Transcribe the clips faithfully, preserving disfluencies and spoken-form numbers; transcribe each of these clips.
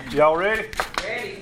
Y'all ready? Ready.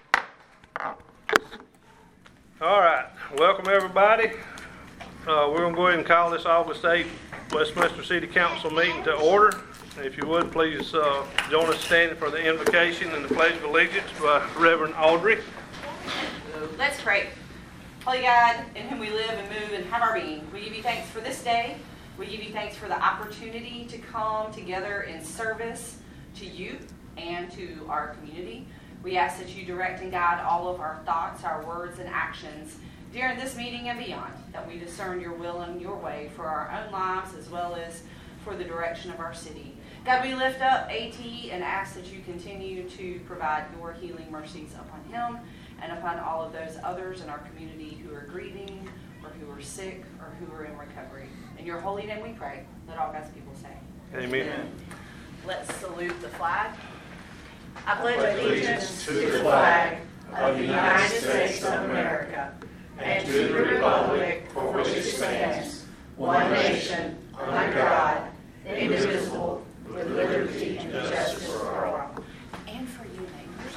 All right. Welcome, everybody. Uh, we're going to go ahead and call this August eighth Westminster City Council meeting to order. If you would, please uh, join us standing for the invocation and the Pledge of Allegiance by Reverend Audrey. Let's pray. Holy God, in whom we live and move and have our being, we give you thanks for this day. We give you thanks for the opportunity to come together in service to you and to our community. We ask that you direct and guide all of our thoughts, our words, and actions during this meeting and beyond, that we discern your will and your way for our own lives as well as for the direction of our city. God, we lift up AT and ask that you continue to provide your healing mercies upon him and upon all of those others in our community who are grieving or who are sick or who are in recovery. In your holy name we pray. Let all God's people say. Amen. Amen. Let's salute the flag. I pledge allegiance to the flag of the United States of America and to the republic for which it stands, one nation, under God, indivisible, with liberty and justice for all. And for you, neighbors.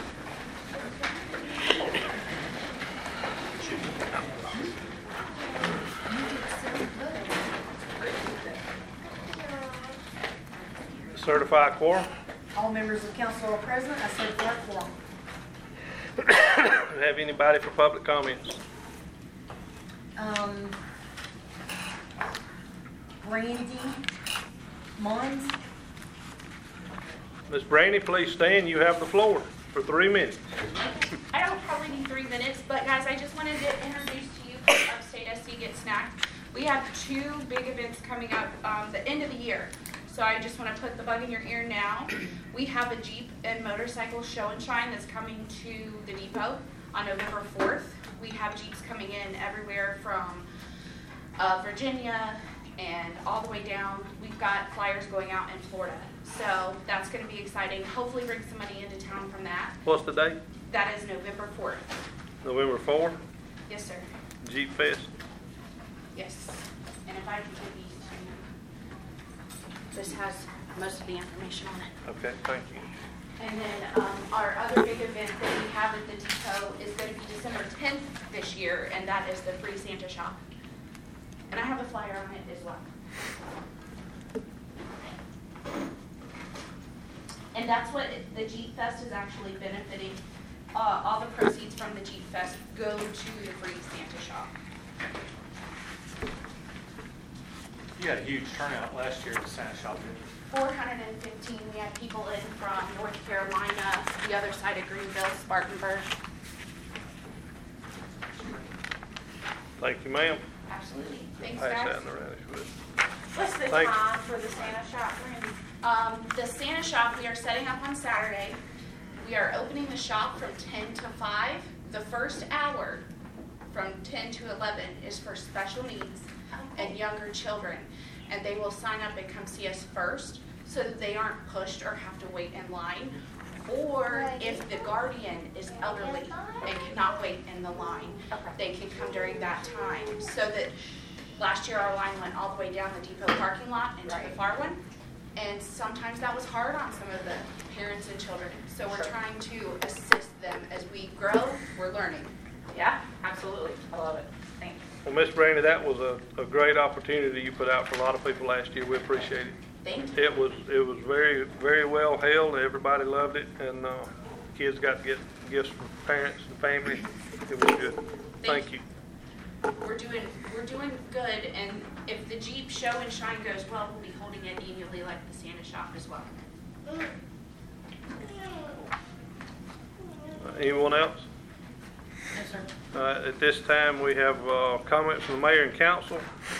Certified quorum. All members of council are present. I certify quorum. Have anybody for public comments? Um, Brandy Mons. Miz Brandy, please stand. You have the floor for three minutes. I don't probably need three minutes, but guys, I just wanted to introduce to you from Upstate S C Get Snacked. We have two big events coming up um, the end of the year. So I just want to put the bug in your ear now. We have a Jeep and motorcycle show and shine that's coming to the depot on November fourth. We have Jeeps coming in everywhere from uh, Virginia and all the way down. We've got flyers going out in Florida. So that's going to be exciting. Hopefully bring some money into town from that. What's the date? That is November fourth. November fourth, Yes, sir. Jeep Fest. Yes. And if I can give these to you. This has most of the information on it. Okay, thank you. And then um, our other big event that we have at the depot is going to be December tenth this year, and that is the free Santa shop. And I have a flyer on it as well. And that's what the Jeep Fest is actually benefiting. Uh, all the proceeds from the Jeep Fest go to the free Santa shop. You had a huge turnout last year at the Santa shop, didn't you? four hundred fifteen. We had people in from North Carolina, the other side of Greenville, Spartanburg. Thank you, ma'am. Absolutely. Thanks, Pass that guys. in the radish with. What's the Thank you. time for the Santa shop, Randy? Um, the Santa shop, we are setting up on Saturday. We are opening the shop from ten to five. The first hour from ten to eleven is for special needs and younger children. And they will sign up and come see us first so that they aren't pushed or have to wait in line. Or if the guardian is elderly and cannot wait in the line, they can come during that time. So that last year our line went all the way down the depot parking lot into the far one. And sometimes that was hard on some of the parents and children. So we're trying to assist them as we grow, we're learning. Yeah, absolutely. I love it. Thanks. Well, Miss Brandy, that was a, a great opportunity you put out for a lot of people last year. We appreciate it. Thank you. It was it was very very well held. Everybody loved it, and uh, kids got to get gifts from parents and family. It was good. Thank, Thank you. We're doing we're doing good, and if the Jeep show and shine goes well, we'll be holding it annually like the Santa shop as well. Uh, anyone else? Yes, sir. Uh, at this time, we have uh, comments from the mayor and council.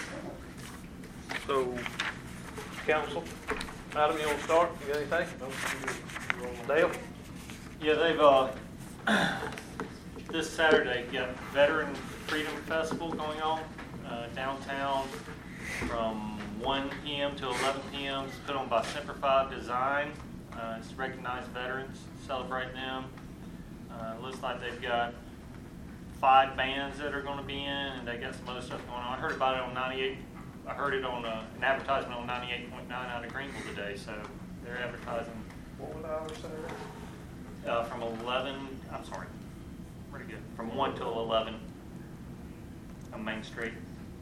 So, council, Adam, you want to start? You got anything? Dale? Yeah, they've, uh, this Saturday, got Veteran Freedom Festival going on uh, downtown from one p.m. to eleven p.m. It's put on by Semper Fi Design. Uh, it's to recognize veterans, celebrate them. Uh, looks like they've got five bands that are going to be in, and they got some other stuff going on. I heard about it on ninety-eight. I heard it on uh, an advertisement on ninety-eight point nine out of Greenville today, so they're advertising. What would I ever say? uh, from eleven, I'm sorry, pretty good, from one till eleven on Main Street.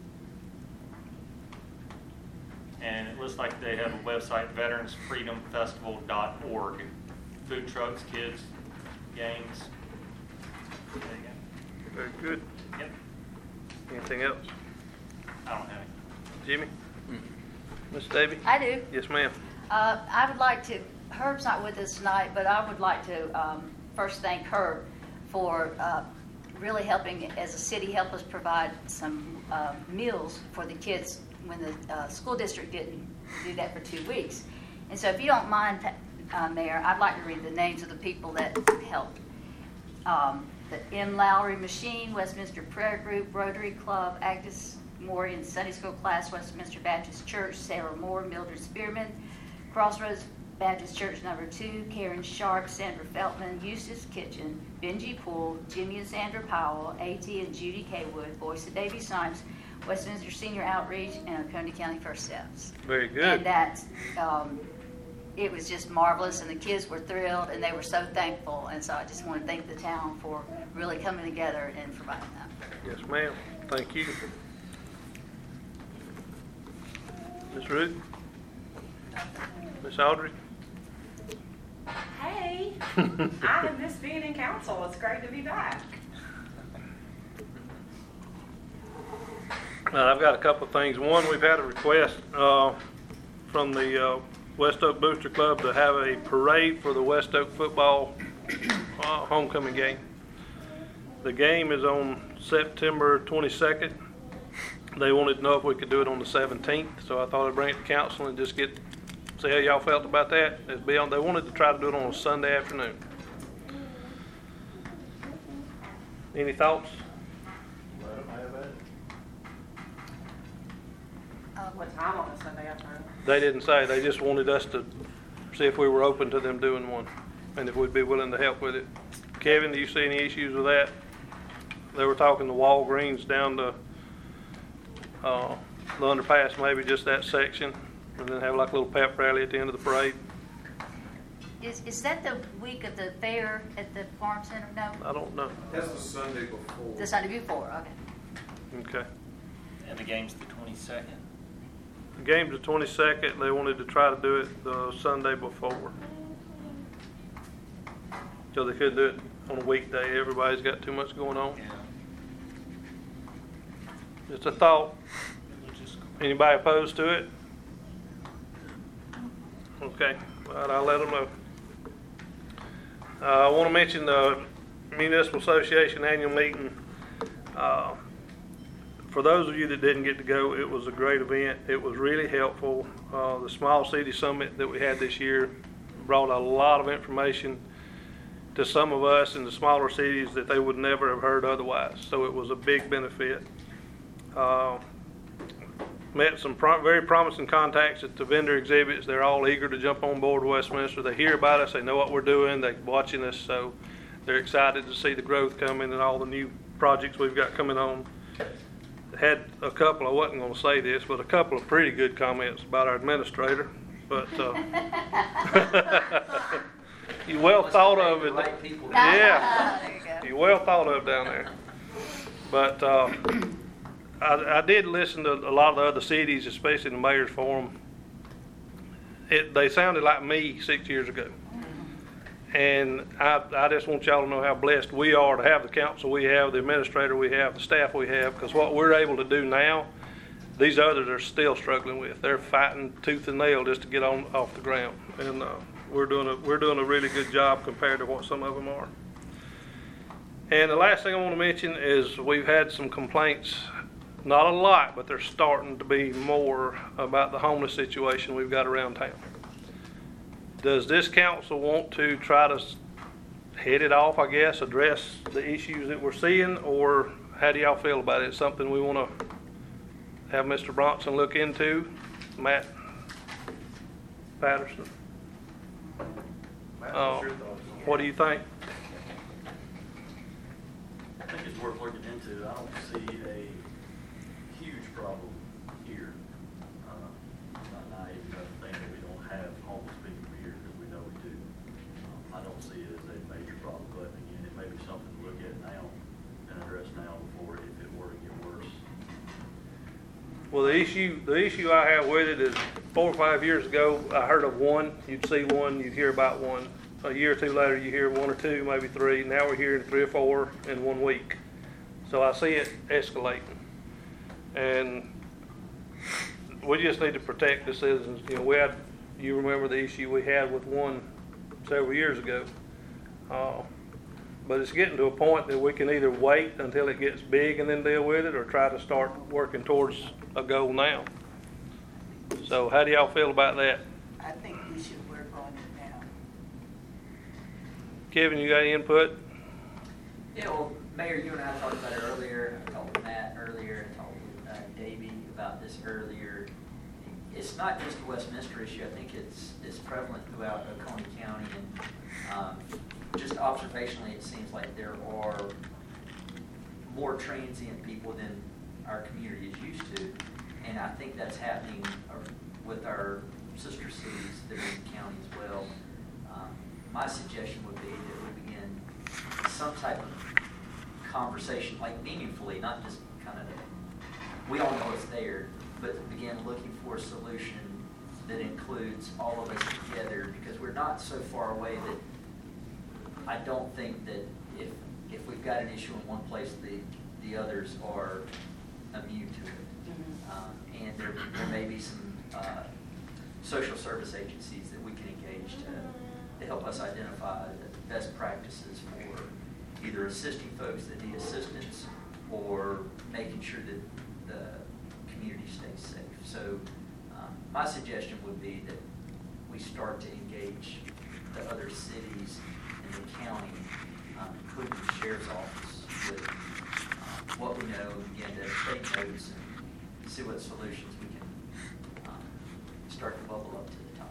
And it looks like they have a website, veterans freedom festival dot org. Food trucks, kids, games. There you go. Very good. Yep, Anything else? I don't have any. Jimmy? Miss Davy? I do. Yes, ma'am. Uh, I would like to, Herb's not with us tonight, but I would like to um, first thank Herb for uh, really helping, as a city, help us provide some uh, meals for the kids when the uh, school district didn't do that for two weeks. And so if you don't mind, uh, Mayor, I'd like to read the names of the people that helped. Um, the M. Lowry Machine, Westminster Prayer Group, Rotary Club, Agnes Morian Sunday School Class, Westminster Baptist Church, Sarah Moore, Mildred Spearman, Crossroads Baptist Church Number Two, Karen Sharp, Sandra Feltman, Eustace Kitchen, Benji Poole, Jimmy and Sandra Powell, A T and Judy Kaywood, Boyce and Davy Snipes, Westminster Senior Outreach, and Oconee County First Steps. Very good. And that, um, it was just marvelous, and the kids were thrilled, and they were so thankful. And so I just want to thank the town for really coming together and providing that. Yes, ma'am. Thank you. Miss Ruth? Miss Audrey? Hey, I have missed being in council. It's great to be back. Uh, I've got a couple of things. One, we've had a request uh, from the uh, West Oak Booster Club to have a parade for the West Oak football uh, homecoming game. The game is on September twenty-second. They wanted to know if we could do it on the seventeenth, so I thought I'd bring it to council and just get, see how y'all felt about that. It'd be on, they wanted to try to do it on a Sunday afternoon. Any thoughts? What time on a Sunday afternoon? They didn't say. They just wanted us to see if we were open to them doing one and if we'd be willing to help with it. Kevin, do you see any issues with that? They were talking to Walgreens down to uh, the underpass, maybe just that section, and then have like a little pep rally at the end of the parade. Is, is that the week of the fair at the Farm Center? No? I don't know. That's the Sunday before. The Sunday before, okay. Okay. And the game's the twenty-second. The game's the twenty-second. They wanted to try to do it the Sunday before. So they couldn't do it on a weekday. Everybody's got too much going on. Yeah. Just a thought. Anybody opposed to it? Okay, all right, I'll let them know. Uh, I want to mention the Municipal Association annual meeting. Uh, for those of you that didn't get to go, it was a great event. It was really helpful. Uh, the Small City Summit that we had this year brought a lot of information to some of us in the smaller cities that they would never have heard otherwise. So it was a big benefit. Uh, met some pro- very promising contacts at the vendor exhibits. They're all eager to jump on board with Westminster. They hear about us. They know what we're doing. They're watching us. So they're excited to see the growth coming and all the new projects we've got coming on. Had a couple, I wasn't going to say this, but a couple of pretty good comments about our administrator. But uh, you well thought of it. Yeah, There you go. you well thought of down there. But uh, I, I did listen to a lot of the other cities, especially the mayor's forum. It, they sounded like me six years ago. And I, I just want y'all to know how blessed we are to have the council we have, the administrator we have, the staff we have, because what we're able to do now, these others are still struggling with. They're fighting tooth and nail just to get on off the ground. And uh, we're doing a we're doing a really good job compared to what some of them are. And the last thing I want to mention is we've had some complaints, not a lot, but they're starting to be more about the homeless situation we've got around town. Does this council want to try to head it off, I guess, address the issues that we're seeing, or how do y'all feel about it? It's something we want to have Mister Bronson look into? Matt Patterson? Matt, Uh, what's your thoughts on what do you think? I think it's worth looking into. I don't see a huge problem here. Uh, I'm not naive enough to think that we don't have homeless people here, because we know we do. Um, I don't see it as a major Well, the issue, the issue I have with it is four or five years ago, I heard of one, you'd see one, you'd hear about one. A year or two later, you hear one or two, maybe three. Now we're hearing three or four in one week. So I see it escalating. And we just need to protect the citizens. You know, we had, you remember the issue we had with one several years ago. Uh, but it's getting to a point that we can either wait until it gets big and then deal with it, or try to start working towards a goal now. So how do y'all feel about that? I think we should work on it now. Kevin, you got any input? Yeah, well, Mayor, you and I talked about it earlier. I talked with Matt earlier. I talked with uh, Davey about this earlier. It's not just a Westminster issue. I think it's it's prevalent throughout Oconee County, and um, just observationally, it seems like there are more transient people than our community is used to, and I think that's happening with our sister cities that are in the county as well. Um, my suggestion would be that we begin some type of conversation, like meaningfully, not just kind of, we all know it's there, but to begin looking for a solution that includes all of us together, because we're not so far away that I don't think that if if we've got an issue in one place, the the others are immune to it. Mm-hmm. um, and there, there may be some uh, social service agencies that we can engage to, to help us identify the best practices for either assisting folks that need assistance or making sure that the community stays safe. So um, my suggestion would be that we start to engage the other cities in the county, um, including the sheriff's office, with um, what we know, begin to take notes and see what solutions we can um, start to bubble up to the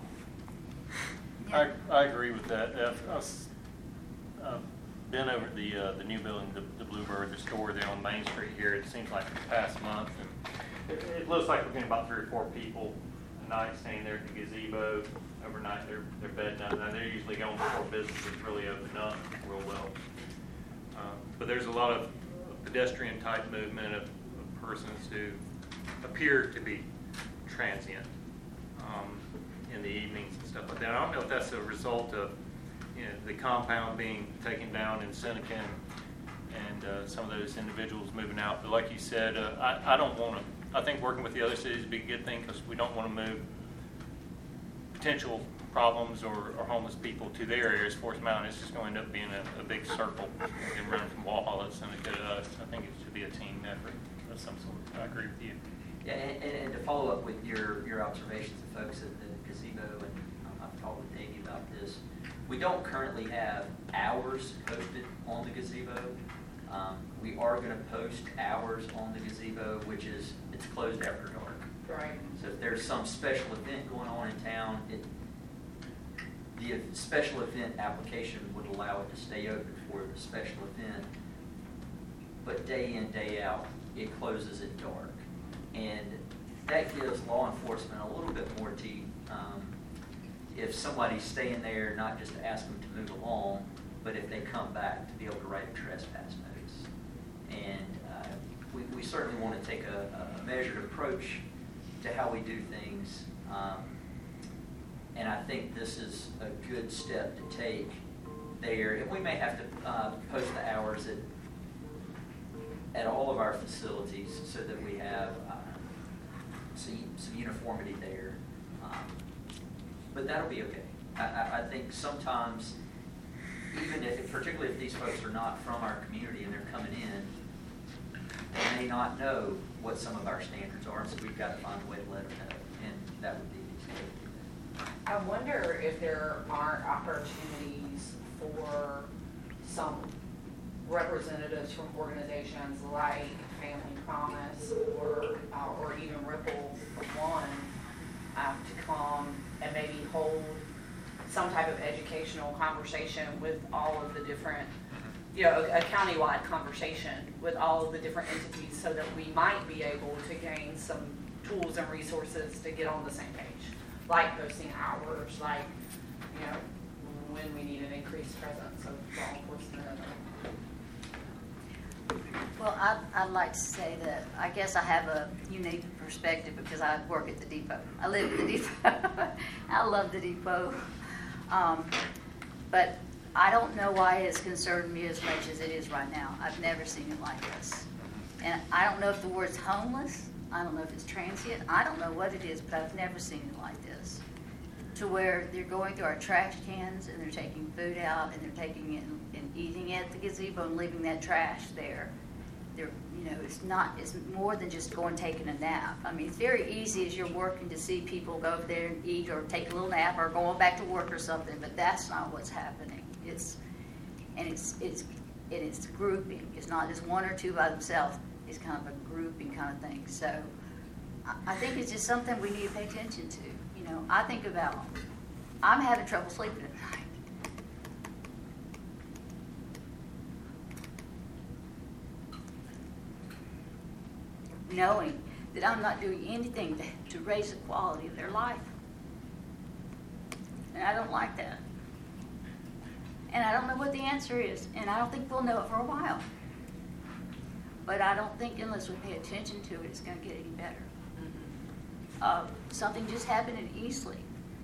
top. I, I agree with that. I've, I've uh, been over at the uh, the new building, the, the Bluebird, the store there on Main Street here. It seems like the past month, and it, it looks like we're getting about three or four people a night staying there at the gazebo overnight. They're they're bedding down. Now they're usually going before businesses really open up real well. Um, but there's a lot of pedestrian type movement of, of persons who appear to be transient um, in the evenings and stuff like that. I don't know if that's a result of, you know, the compound being taken down in Seneca and uh, some of those individuals moving out. But like you said, uh, I, I don't want to, I think working with the other cities would be a good thing, because we don't want to move potential problems or, or homeless people to their areas. Forest Mountain, it's just going to end up being a, a big circle and running from Walhalla to Seneca to us. I think it should be a team effort of some sort. I agree with you. Yeah, and, and, and to follow up with your, your observations of folks at the gazebo, and um, I've talked with Davey about this, we don't currently have hours posted on the gazebo. Um, we are going to post hours on the gazebo, which is, it's closed after dark. Right. So if there's some special event going on in town, it, the special event application would allow it to stay open for the special event, but day in, day out, it closes at dark. And that gives law enforcement a little bit more teeth. Um, if somebody's staying there, not just to ask them to move along, but if they come back, to be able to write a trespass notice. And uh, we, we certainly want to take a, a measured approach to how we do things. Um, and I think this is a good step to take there. And we may have to uh, post the hours at at all of our facilities so that we have uh, some, some uniformity there. Um, but that'll be okay. I, I, I think sometimes, even if, particularly if these folks are not from our community and they're coming in, they may not know what some of our standards are, and so we've got to find a way to let them know, and that would be the easy way to do that. I wonder if there aren't opportunities for some representatives from organizations like Family Promise or uh, or even Ripple for one um, to come and maybe hold some type of educational conversation with all of the different, you know, a, a countywide conversation with all of the different entities, so that we might be able to gain some tools and resources to get on the same page, like posting hours, like, you know, when we need an increased presence of law enforcement. Well, I'd, I'd like to say that I guess I have a unique perspective because I work at the depot. I live at the depot. I love the depot. Um, but I don't know why it's concerned me as much as it is right now. I've never seen it like this. And I don't know if the word's homeless. I don't know if it's transient. I don't know what it is, but I've never seen it like this. To where they're going through our trash cans and they're taking food out and they're taking it and, and eating at the gazebo and leaving that trash there. They're, you know, it's not, it's more than just going taking a nap. I mean, it's very easy as you're working to see people go over there and eat or take a little nap or going back to work or something, but that's not what's happening. It's, and it's, it's, and it's grouping. It's not just one or two by themselves. It's kind of a grouping kind of thing. So I, I think it's just something we need to pay attention to. You know, I think about, I'm having trouble sleeping at night. Knowing that I'm not doing anything to, to raise the quality of their life. And I don't like that. And I don't know what the answer is, and I don't think we'll know it for a while. But I don't think unless we pay attention to it, it's going to get any better. Uh, something just happened in Eastleigh.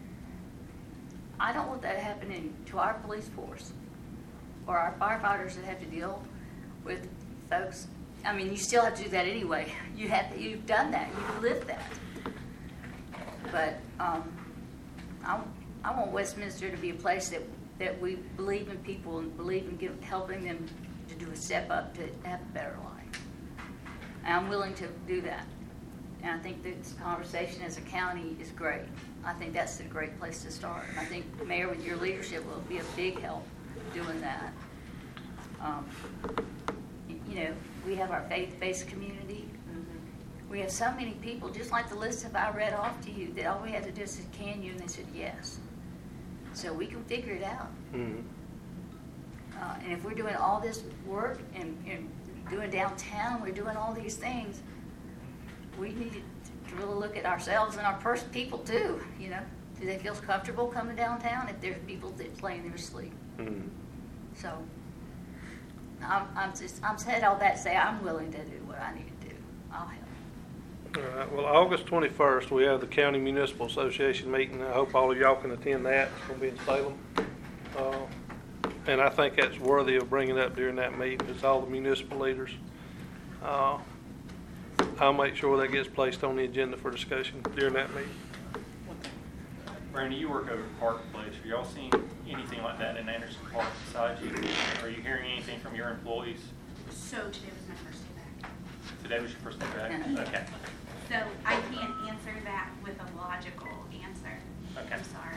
I don't want that happening to our police force or our firefighters that have to deal with folks. I mean, you still have to do that anyway. You have, you've done that. You've lived that. But um, I, I want Westminster to be a place that, that we believe in people and believe in give, helping them to do a step up to have a better life. And I'm willing to do that. And I think this conversation as a county is great. I think that's a great place to start. And I think, Mayor, with your leadership will be a big help doing that. Um, you know, we have our faith-based community. Mm-hmm. We have so many people, just like the list that I read off to you, that all we had to do is say, can you? And they said yes. So we can figure it out. Mm-hmm. Uh, and if we're doing all this work and, and doing downtown, we're doing all these things, we need to really look at ourselves and our first people too, you know. Do they feel comfortable coming downtown if there's people that play in their sleep? Mm-hmm. So I'm, I'm just, I'm said all that to say I'm willing to do what I need to do. I'll help. All right. Well, August twenty-first, we have the County Municipal Association meeting. I hope all of y'all can attend that. It's going to be in Salem. Uh, and I think that's worthy of bringing up during that meeting. It's all the municipal leaders. Uh, I'll make sure that gets placed on the agenda for discussion during that meeting. Brandy, you work over at Park Place. Have y'all seen anything like that in Anderson Park beside you? Are you hearing anything from your employees? So today was my first day back. Today was your first day back? Okay. So I can't answer that with a logical answer. Okay. I'm sorry.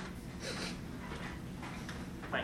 Thank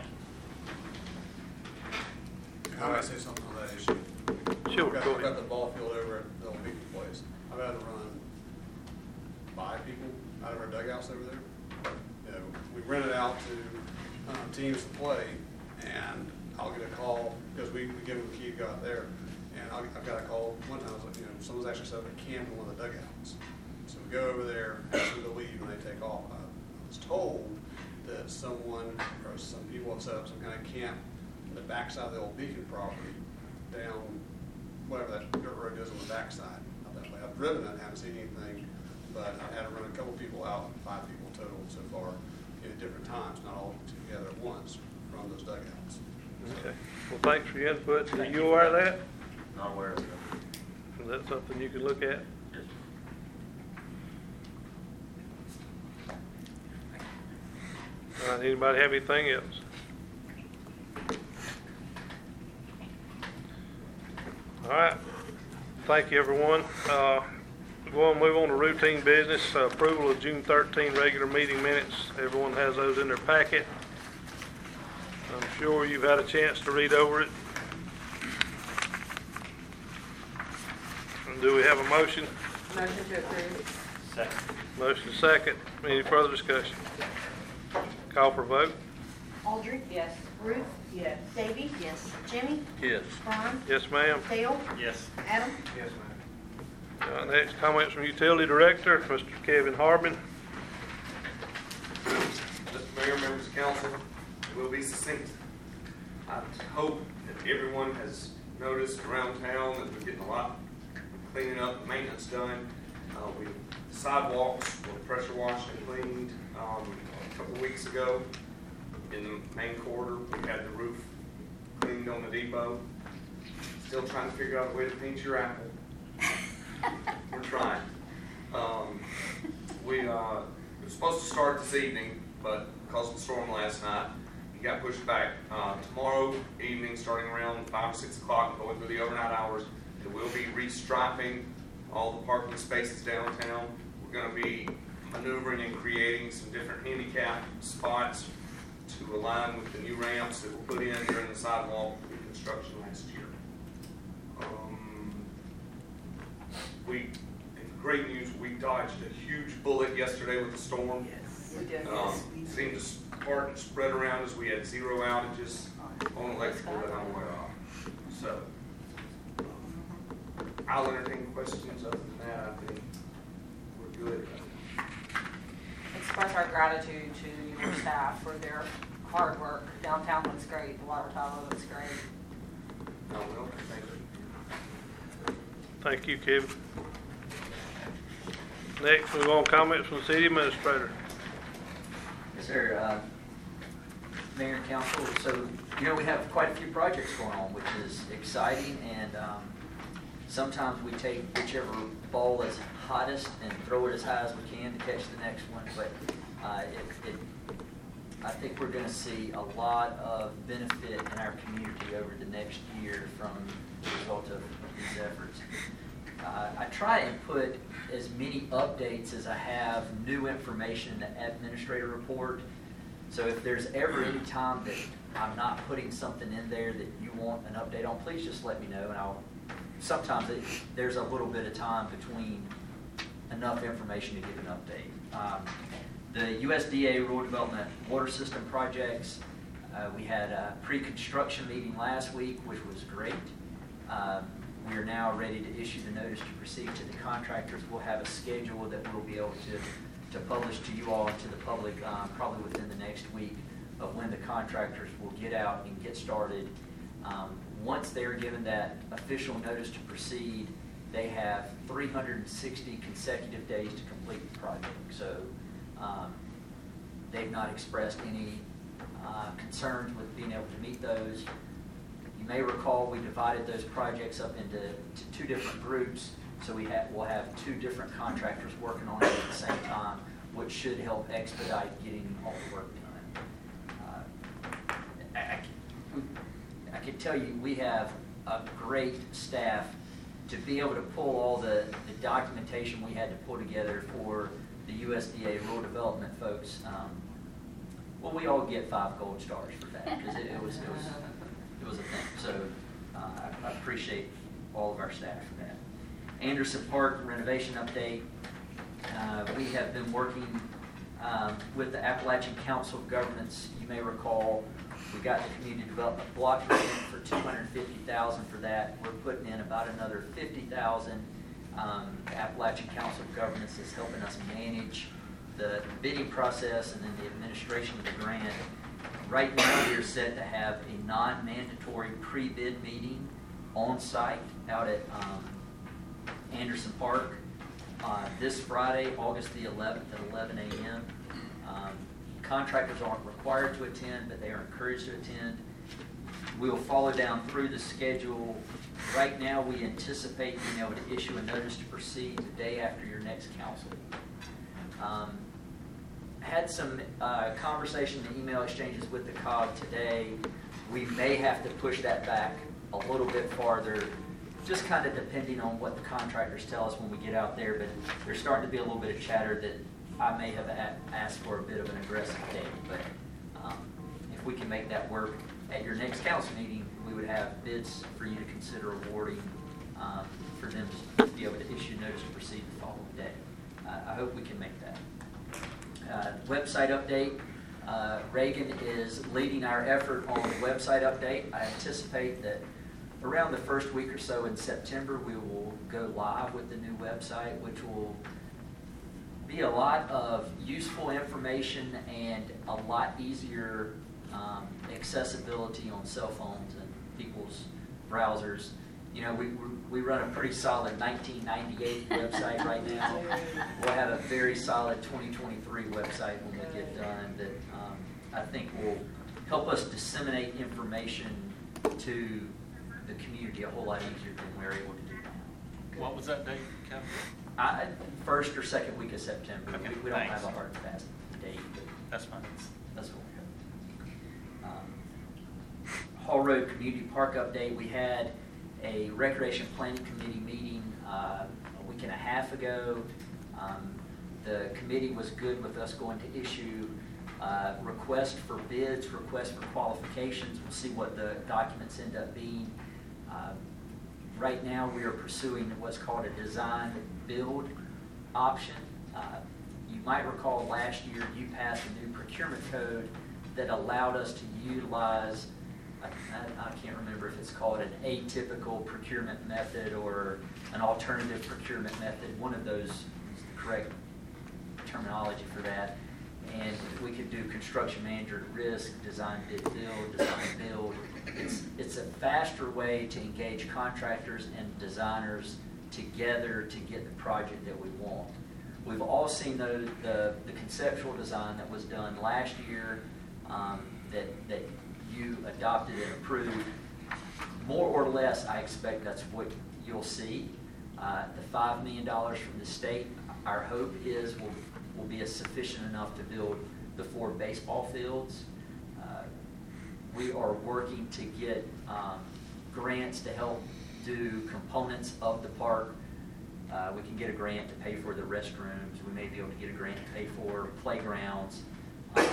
you. Can I say something on that issue? Sure, I've got, go I've got ahead. the ball field over at the old Beacon place. I've had to run five people out of our dugouts over there. You know, we rent it out to um, teams to play, and I'll get a call, because we, we give them the key to go out there, and I'll, I've got a call one time, I was like, you know, someone's actually set up a camp in one of the dugouts. So we go over there, ask them to leave, and they take off. I was told that someone, or some people have set up some kind of camp in the backside of the old Beacon property, down whatever that dirt road is on the backside. Not that way. I've driven it, haven't seen anything, but I've had to run a couple people out, five people total so far, at different times, not all together at once, from those dugouts. Okay. Well, thanks for your input. Are you aware of that? Not aware of it. Is that something you could look at? Yes. All right, anybody have anything else? All right. Thank you, everyone. Uh, Go on, move on to routine business. Uh, approval of June thirteenth regular meeting minutes. Everyone has those in their packet. I'm sure you've had a chance to read over it. And do we have a motion? Motion to approve. Second. Motion second. Any further discussion? Call for vote. Aldridge? Yes. Ruth? Yes. Davy? Yes. Jimmy? Yes. Ron? Yes, ma'am. Dale? Yes. Adam? Yes, ma'am. Uh, next, comments from Utility Director, Mister Kevin Harbin. Mister Mayor, members of council, we'll be succinct. I hope that everyone has noticed around town that we're getting a lot of cleaning up and maintenance done. Uh, we sidewalks were pressure washed and cleaned um, a couple weeks ago. In the main corridor, we had the roof cleaned on the depot. Still trying to figure out a way to paint your apple. We're trying. Um, we uh, were supposed to start this evening, but because of the storm last night, it got pushed back. Uh, tomorrow evening, starting around five or six o'clock, going through the overnight hours, it will be restriping all the parking spaces downtown. We're going to be maneuvering and creating some different handicap spots to align with the new ramps that were put in during the sidewalk reconstruction last year. Um, we, great news, we dodged a huge bullet yesterday with the storm. Yes, we did. Um, seemed to spark and spread around as we had zero outages on electrical that I'm aware of. So, I'll entertain questions. Other than that, I think we're good. Express our gratitude to your staff for their hard work. Downtown looks great, the water tower looks great. No, well, thank you. Thank you, Kevin. Next, we want comments from the city administrator. Yes, sir. Uh, Mayor and Council, so, you know, we have quite a few projects going on, which is exciting, and um, sometimes we take whichever ball is hottest and throw it as high as we can to catch the next one, but uh, it, it, I think we're going to see a lot of benefit in our community over the next year from the result of these efforts. Uh, I try and put as many updates as I have new information in the administrator report. So if there's ever any time that I'm not putting something in there that you want an update on, please just let me know, and I'll. Sometimes it, there's a little bit of time between enough information to give an update. Um, the U S D A Rural Development Water System projects, uh, we had a pre-construction meeting last week, which was great. Um, we are now ready to issue the notice to proceed to the contractors. We'll have a schedule that we'll be able to, to publish to you all and to the public um, probably within the next week of when the contractors will get out and get started. Um, once they're given that official notice to proceed, they have three hundred sixty consecutive days to complete the project. So um, they've not expressed any uh, concerns with being able to meet those. You may recall we divided those projects up into to two different groups, so we have, we'll have two different contractors working on it at the same time, which should help expedite getting all the work done. Uh, I, I, I can tell you we have a great staff to be able to pull all the, the documentation we had to pull together for the U S D A rural development folks. Um, well, we all get five gold stars for that because it, it was it was it was a thing. So uh, I, I appreciate all of our staff for that. Anderson Park renovation update. Uh, we have been working um, with the Appalachian Council of Governments. You may recall we got the community development block grant for two hundred fifty thousand dollars for that. We're putting in about another fifty thousand dollars. Um, the Appalachian Council of Governments is helping us manage the bidding process and then the administration of the grant. Right now, we are set to have a non-mandatory pre-bid meeting on site out at um, Anderson Park uh, this Friday, August the eleventh at eleven a m Um, contractors aren't required to attend, but they are encouraged to attend. We will follow down through the schedule. Right now, we anticipate being able to issue a notice to proceed the day after your next council. Um, had some uh, conversation and email exchanges with the C O G today. We may have to push that back a little bit farther, just kind of depending on what the contractors tell us when we get out there, but there's starting to be a little bit of chatter that I may have a- asked for a bit of an aggressive date, but um, if we can make that work at your next council meeting, we would have bids for you to consider awarding um, for them to be able to issue notice to proceed the following day. Uh, I hope we can make that. Uh, website update. Uh, Reagan is leading our effort on the website update. I anticipate that around the first week or so in September, we will go live with the new website, which will be a lot of useful information and a lot easier um, accessibility on cell phones and people's browsers. You know, we, we run a pretty solid nineteen ninety-eight website right now. We'll have a very solid twenty twenty-three website when we get done that um, I think will help us disseminate information to the community a whole lot easier than we're able to do now. What was that date, Kevin? I, first or second week of September. Okay, we, we don't thanks. have a hard and fast date, but That's fine. that's what we have. Um, Hall Road Community Park update. We had a Recreation Planning Committee meeting uh, a week and a half ago. Um, the committee was good with us going to issue uh, request for bids, request for qualifications. We'll see what the documents end up being. Uh, right now, we are pursuing what's called a design build option. Uh, you might recall last year you passed a new procurement code that allowed us to utilize, I, I, I can't remember if it's called an atypical procurement method or an alternative procurement method. One of those is the correct terminology for that. And we could do construction manager at risk, design bid build, design build. It's, it's a faster way to engage contractors and designers together to get the project that we want. We've all seen the, the, the conceptual design that was done last year um, that, that you adopted and approved. More or less, I expect that's what you'll see. Uh, the five million dollars from the state, our hope is will, will be sufficient enough to build the four baseball fields. Uh, we are working to get um, grants to help do components of the park. Uh, we can get a grant to pay for the restrooms. We may be able to get a grant to pay for playgrounds. Uh,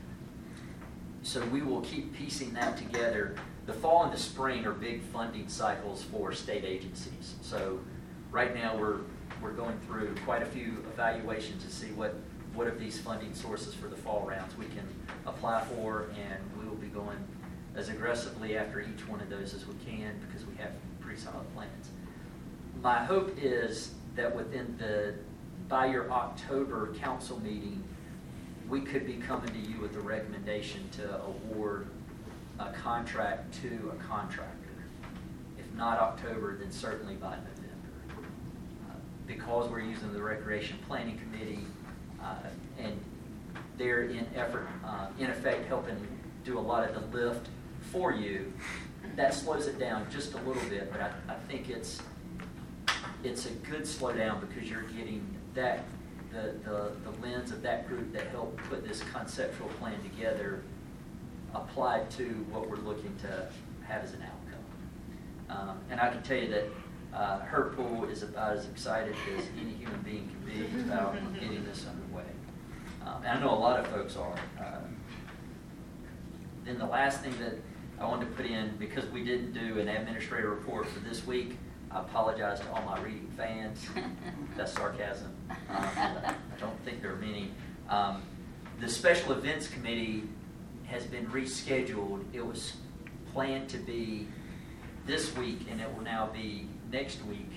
so we will keep piecing that together. The fall and the spring are big funding cycles for state agencies. So right now we're we're going through quite a few evaluations to see what what of these funding sources for the fall rounds we can apply for, and we will be going as aggressively after each one of those as we can because we have pretty solid plans. My hope is that within the, by your October council meeting, we could be coming to you with a recommendation to award a contract to a contractor. If not October, then certainly by November. Uh, because we're using the Recreation Planning Committee uh, and they're in effort, uh, in effect, helping do a lot of the lift for you, that slows it down just a little bit, but I, I think it's it's a good slowdown because you're getting that the, the, the lens of that group that helped put this conceptual plan together applied to what we're looking to have as an outcome. Um, and I can tell you that uh, Herpool is about as excited as any human being can be about getting this underway. Um, and I know a lot of folks are. Uh, then the last thing that I wanted to put in, because we didn't do an administrator report for this week, I apologize to all my reading fans. That's sarcasm. Um, I don't think there are many. Um, the Special Events Committee has been rescheduled. It was planned to be this week, and it will now be next week.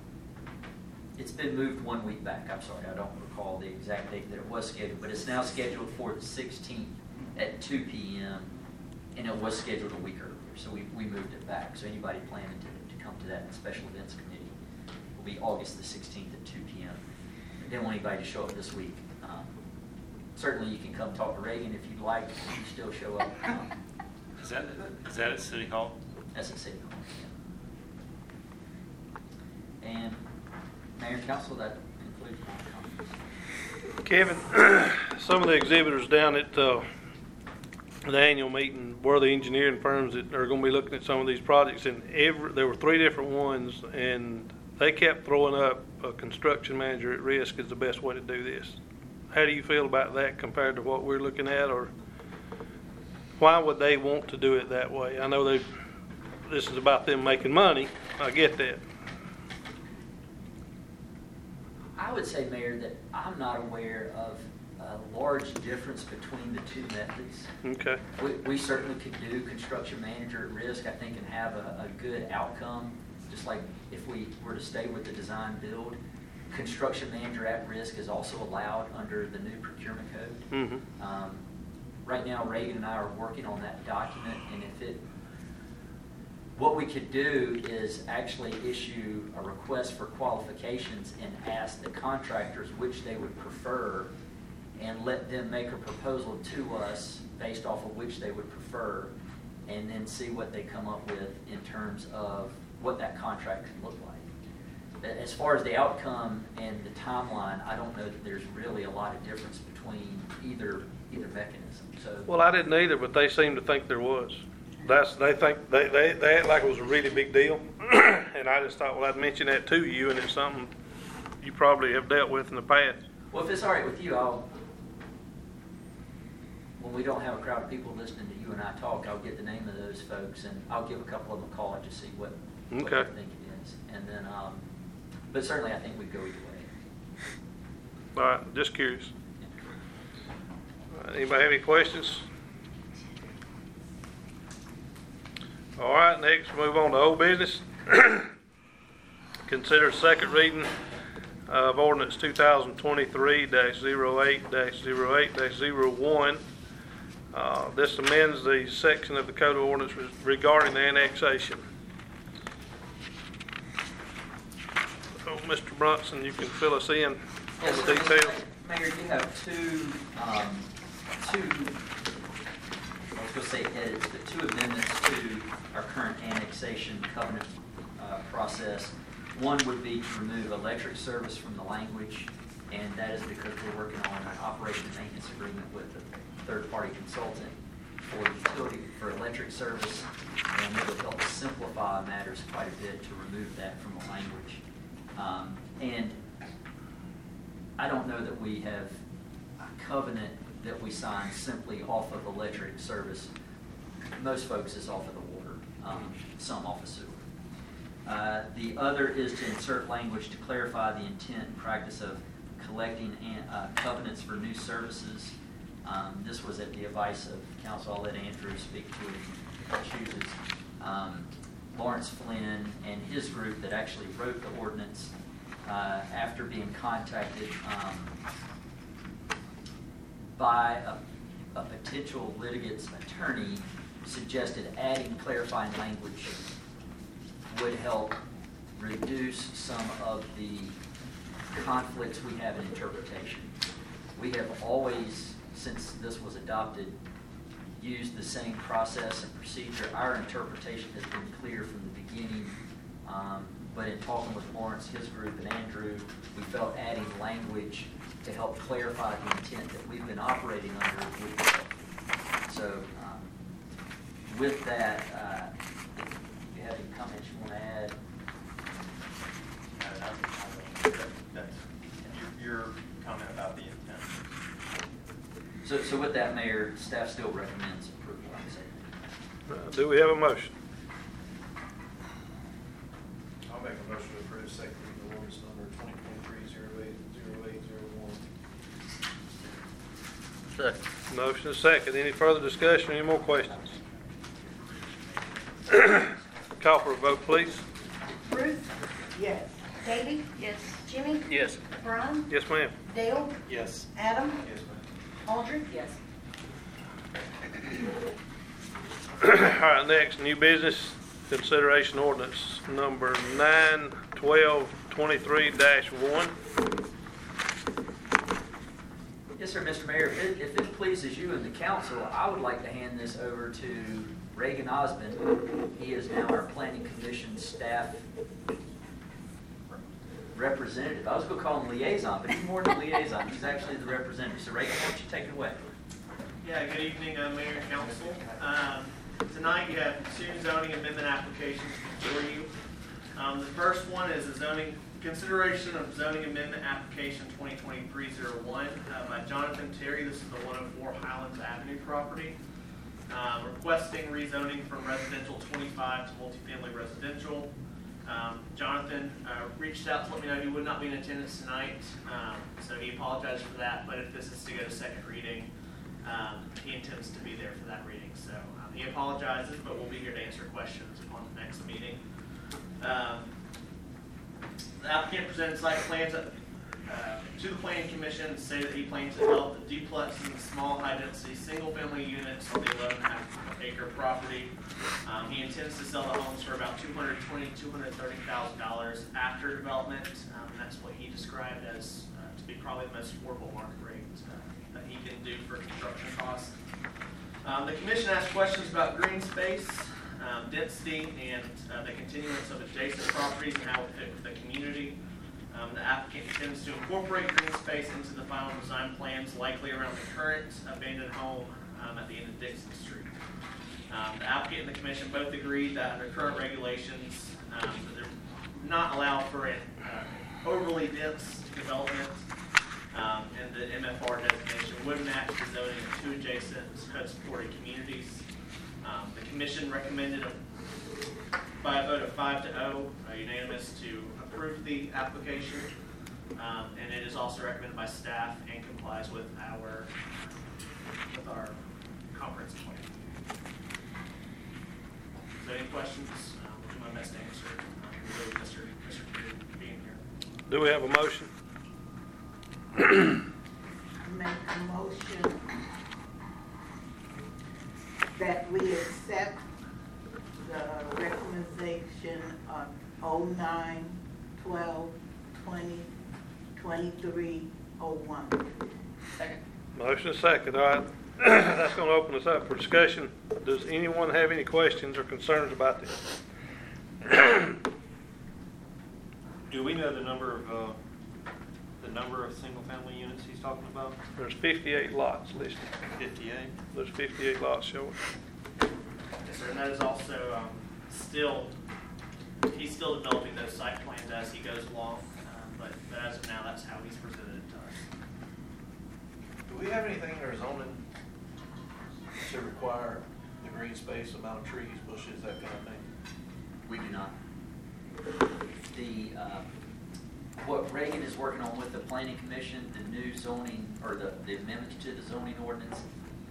It's been moved one week back. I'm sorry, I don't recall the exact date that it was scheduled, but it's now scheduled for the sixteenth at two p m, and it was scheduled a week earlier, so we, we moved it back. So anybody planning to come to that Special Events Committee will be August the sixteenth at two p m I didn't want anybody to show up this week. Um, certainly you can come talk to Reagan if you'd like, if you still show up. Um, Is that, is that at City Hall? That's at City Hall. Yeah. And Mayor and Council, that concludes my comments. Kevin, some of the exhibitors down at uh, the annual meeting were the engineering firms that are going to be looking at some of these projects, and every there were three different ones, and they kept throwing up a construction manager at risk is the best way to do this. How do you feel about that compared to what we're looking at, or why would they want to do it that way? I know they this is about them making money. I get that. I would say, Mayor, that I'm not aware of a large difference between the two methods. Okay. We, we certainly could do construction manager at risk, I think, and have a, a good outcome, just like if we were to stay with the design build. Construction manager at risk is also allowed under the new procurement code. Mm-hmm. Um, right now, Reagan and I are working on that document, and if it what we could do is actually issue a request for qualifications and ask the contractors which they would prefer, and let them make a proposal to us based off of which they would prefer, and then see what they come up with in terms of what that contract can look like. As far as the outcome and the timeline, I don't know that there's really a lot of difference between either either mechanism. So, Well, I didn't either, but they seem to think there was. That's, they think, they, they, they act like it was a really big deal. And I just thought, well, I'd mention that to you, and it's something you probably have dealt with in the past. well, if it's all right with you, I'll, when we don't have a crowd of people listening to you and I talk, I'll get the name of those folks, and I'll give a couple of them a call and just see what, what Okay. they think it is. And then, um, but certainly I think we'd go either way. All right, just curious. All right, anybody have any questions? All right, next move on to old business. Consider second reading of ordinance two thousand twenty-three dash zero eight dash zero eight dash zero one. Uh, this amends the section of the code of ordinance regarding the annexation. So, Mister Brunson, you can fill us in on Yes, the sir. details. Mayor, you have two, um, two, I was going to say edits, but two amendments to our current annexation covenant uh, process. One would be to remove electric service from the language, and that is because we're working on an operation and maintenance agreement with a third-party consultant for utility, for electric service, and it would help simplify matters quite a bit to remove that from the language. Um, and I don't know that we have a covenant that we sign simply off of electric service. Most folks is off of the water, um, some off of sewer. Uh, the other is to insert language to clarify the intent and practice of collecting an, uh, covenants for new services. Um, this was at the advice of council. I'll let Andrew speak to it if he chooses. Um, Lawrence Flynn and his group that actually wrote the ordinance, uh, after being contacted um, by a, a potential litigant's attorney, suggested adding clarifying language would help reduce some of the conflicts we have in interpretation. We have always, since this was adopted, used the same process and procedure. Our interpretation has been clear from the beginning, um, but in talking with Lawrence, his group, and Andrew, we felt adding language to help clarify the intent that we've been operating under would be helpful. So um, with that, uh, if you have any comments you want to add? No, no, no, that- that's, and your, your comment about the intent. So, so with that, Mayor, staff still recommends approval, I'd say. Uh, do we have a motion? I'll make a motion to approve second reading of ordinance number twenty twenty-three zero eight zero eight zero one. Second. Motion is second. Any further discussion, any more questions? Call for a vote, please. Ruth? Yes. Davy? Yes. Jimmy? Yes. Brian? Yes, ma'am. Dale? Yes. Adam? Yes, ma'am. Aldridge? Yes. All right, next, new business, consideration ordinance number nine twelve twenty-three dash one. Yes, sir, Mister Mayor. If it, if it pleases you and the council, I would like to hand this over to Reagan Osmond. He is now our planning commission staff representative. I was going to call him liaison, but he's more than a liaison. He's actually the representative. So Reagan, why don't you take it away? Yeah, good evening, uh, Mayor and Council. Um, tonight you have two zoning amendment applications before you. Um, the first one is a zoning consideration of zoning amendment application twenty twenty-three oh one uh, by Jonathan Terry. This is the one oh four Highlands Avenue property. Um, requesting rezoning from residential twenty-five to multifamily residential. Um, Jonathan uh, reached out to let me know he would not be in attendance tonight, um, so he apologized for that. But if this is to go to second reading, um, he intends to be there for that reading. So um, he apologizes, but we'll be here to answer questions on the next meeting. Um, the applicant presented site plans uh, to the planning commission and say that he plans to develop the duplexes and small high-density, single-family units on the eleven and a half acre property. Um, he intends to sell the homes for about two hundred twenty thousand, two hundred thirty thousand dollars after development. Um, and that's what he described as uh, to be probably the most affordable market rate uh, that he can do for construction costs. Um, the commission asked questions about green space, um, density, and uh, the continuance of adjacent properties and how it fit with the community. Um, the applicant intends to incorporate green space into the final design plans, likely around the current abandoned home um, at the end of Dixon Street. Um, the applicant and the commission both agreed that under current regulations, um, that they're not allowed for an uh, overly dense development, um, and the M F R designation would match the zoning of two adjacent HUD-supported communities. Um, the commission recommended a, by a vote of five to oh, uh, unanimous, to approve the application, um, and it is also recommended by staff and complies with our with our comprehensive plan. So any questions? Um, I'll do my best to answer. Um, with Mister Mister Creed being here. Do we have a motion? Make a motion that we accept the recommendation of oh nine, twelve, twenty, twenty-three, oh one. Second. Motion is second, all right. That's going to open us up for discussion. Does anyone have any questions or concerns about this? Do we know the number of, uh, the number of single-family units he's talking about? There's fifty-eight lots listed. fifty-eight? There's fifty-eight lots showing. Yes, sir. And that is also um, still, he's still developing those site plans as he goes along. Um, but, but as of now, that's how he's presented it to us. Do we have anything in our zoning to require the green space, amount of trees, bushes, that kind of thing? We do not. The, uh, what Reagan is working on with the planning commission, the new zoning, or the, the amendments to the zoning ordinance,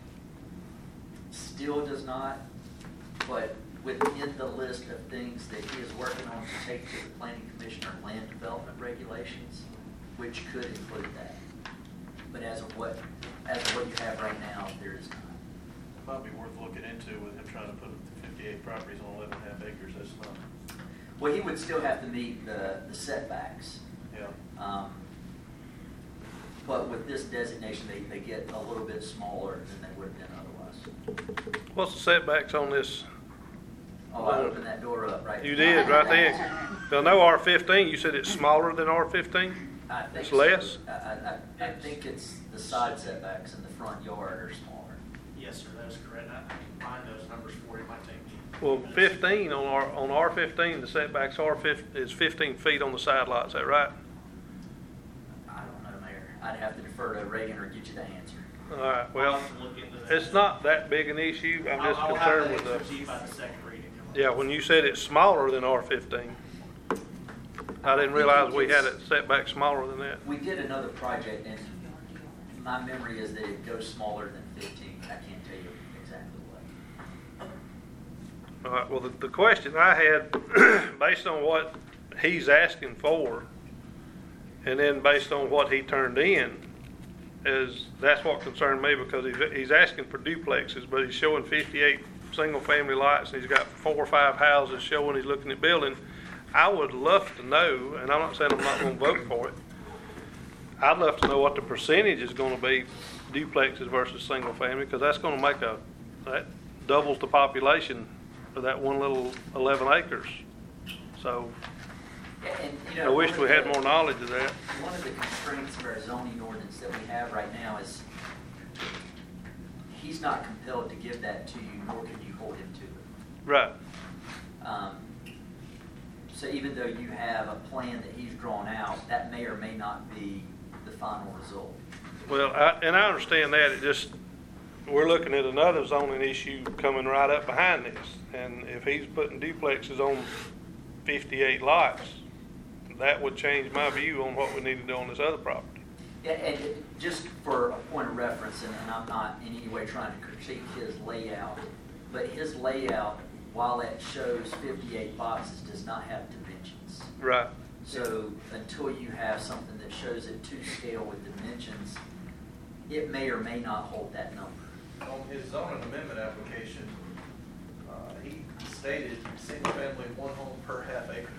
still does not, but within the list of things that he is working on to take to the planning commission are land development regulations, which could include that. But as of what, as of what you have right now, there is not. Might be worth looking into with him trying to put fifty-eight properties on eleven and a half acres, that's not. Well, he would still have to meet the, the setbacks. Yeah. Um, but with this designation, they, they get a little bit smaller than they would have been otherwise. What's the setbacks on this? Oh, I opened that door up, right? You did, right there. I know R fifteen, you said it's smaller than R fifteen? I think It's so. less? I, I, I think it's the side setbacks in the front yard are smaller. Yes, sir. That is correct. I, I can find those numbers for you. It might take me. Well, fifteen on R, on R fifteen, the setbacks are fif, is fifteen feet on the side lot, is that right? I don't know, Mayor. I'd have to defer to Reagan or get you the answer. All right, well, I'll have to look into that. it's not that big an issue, I'm I'll, just I'll concerned have with that answer to the, you by the second reading. yeah, when you said it's smaller than R fifteen, I didn't realize we had it setback smaller than that. We did another project, and my memory is that it goes smaller than fifteen. I can't tell you exactly what. All right, well, the, the question I had, based on what he's asking for, and then based on what he turned in, is, that's what concerned me, because he's, he's asking for duplexes, but he's showing fifty-eight single-family lots, and he's got four or five houses showing he's looking at building. I would love to know, and I'm not saying I'm not gonna vote for it, I'd love to know what the percentage is gonna be duplexes versus single-family, because that's gonna make a, that doubles the population of that one little eleven acres. So, And, you I know, wish one we of had the- more knowledge of that. One of the constraints of our zoning ordinance that we have right now is he's not compelled to give that to you, nor can you hold him to it. Right. Um, So even though you have a plan that he's drawn out, that may or may not be the final result. Well, I, and I understand that, it just, we're looking at another zoning issue coming right up behind this. And if he's putting duplexes on fifty-eight lots, that would change my view on what we need to do on this other property. Yeah, and just for a point of reference, and and I'm not in any way trying to critique his layout, but his layout, while it shows fifty-eight boxes, does not have dimensions. Right. So until you have something that shows it to scale with dimensions, it may or may not hold that number. On his zoning amendment application, uh, he stated single family, one home per half acre.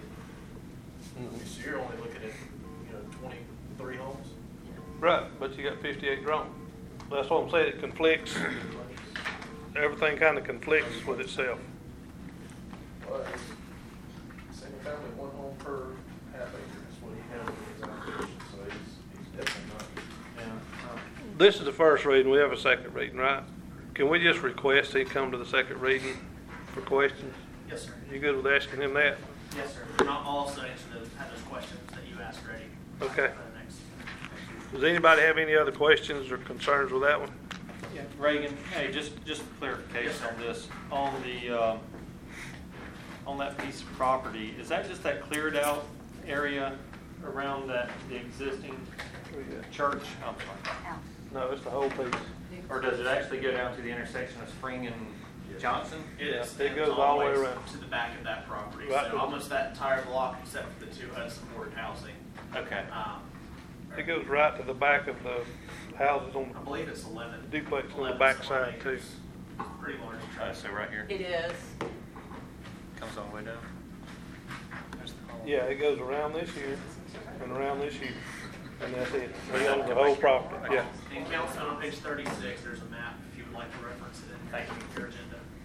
So you're only looking at, you know, twenty-three homes? Right, but you got fifty-eight wrong. That's what I'm saying, it conflicts, everything kind of conflicts with itself. Well, it's single family, one home per half acre is what he had in his application, so he's, he's definitely not. Yeah. This is the first reading, we have a second reading, right? Can we just request he come to the second reading for questions? Yes, sir. You good with asking him that? Yes, sir. And I'll also answer those, have those questions that you asked ready. Okay. For the next. Does anybody have any other questions or concerns with that one? Yeah, Reagan, hey, just, just for clarification Yes, sir. on this, on the, um, on that piece of property, is that just that cleared out area around that, the existing church? I'm sorry. No, it's the whole piece. Or does it actually go down to the intersection of Spring and Johnson? It Yeah, is. it goes all the way around. To the back of that property. Right to So the- almost that entire block except for the two HUD supported housing. Okay. Um, It goes right to the back of the houses on I believe it's eleven. the duplex on the eleven back square side too. acres. Pretty large Uh, tract. so right here, It is. comes all the way down. There's the hall. Yeah, it goes around this here and around this here, and that's it. It owns the whole property, yeah. In council on page thirty-six, there's a map if you would like to reference it in thank you for your agenda.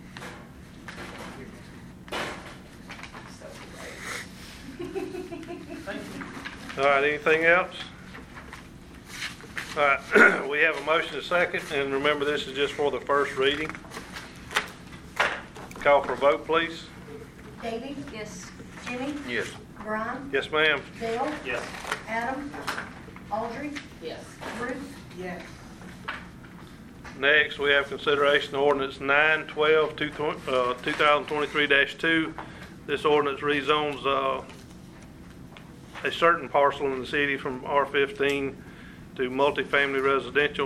All right, anything else? All right, we have a motion to second, and remember, this is just for the first reading. Call for a vote, please. Davy? Yes. Jimmy? Yes. Brian? Yes, ma'am. Dale? Yes. Adam? Audrey? Yes. Ruth? Yes. Next, we have consideration of ordinance nine twelve, two thousand twenty-three dash two. This ordinance rezones, uh, a certain parcel in the city from R fifteen to multifamily residential.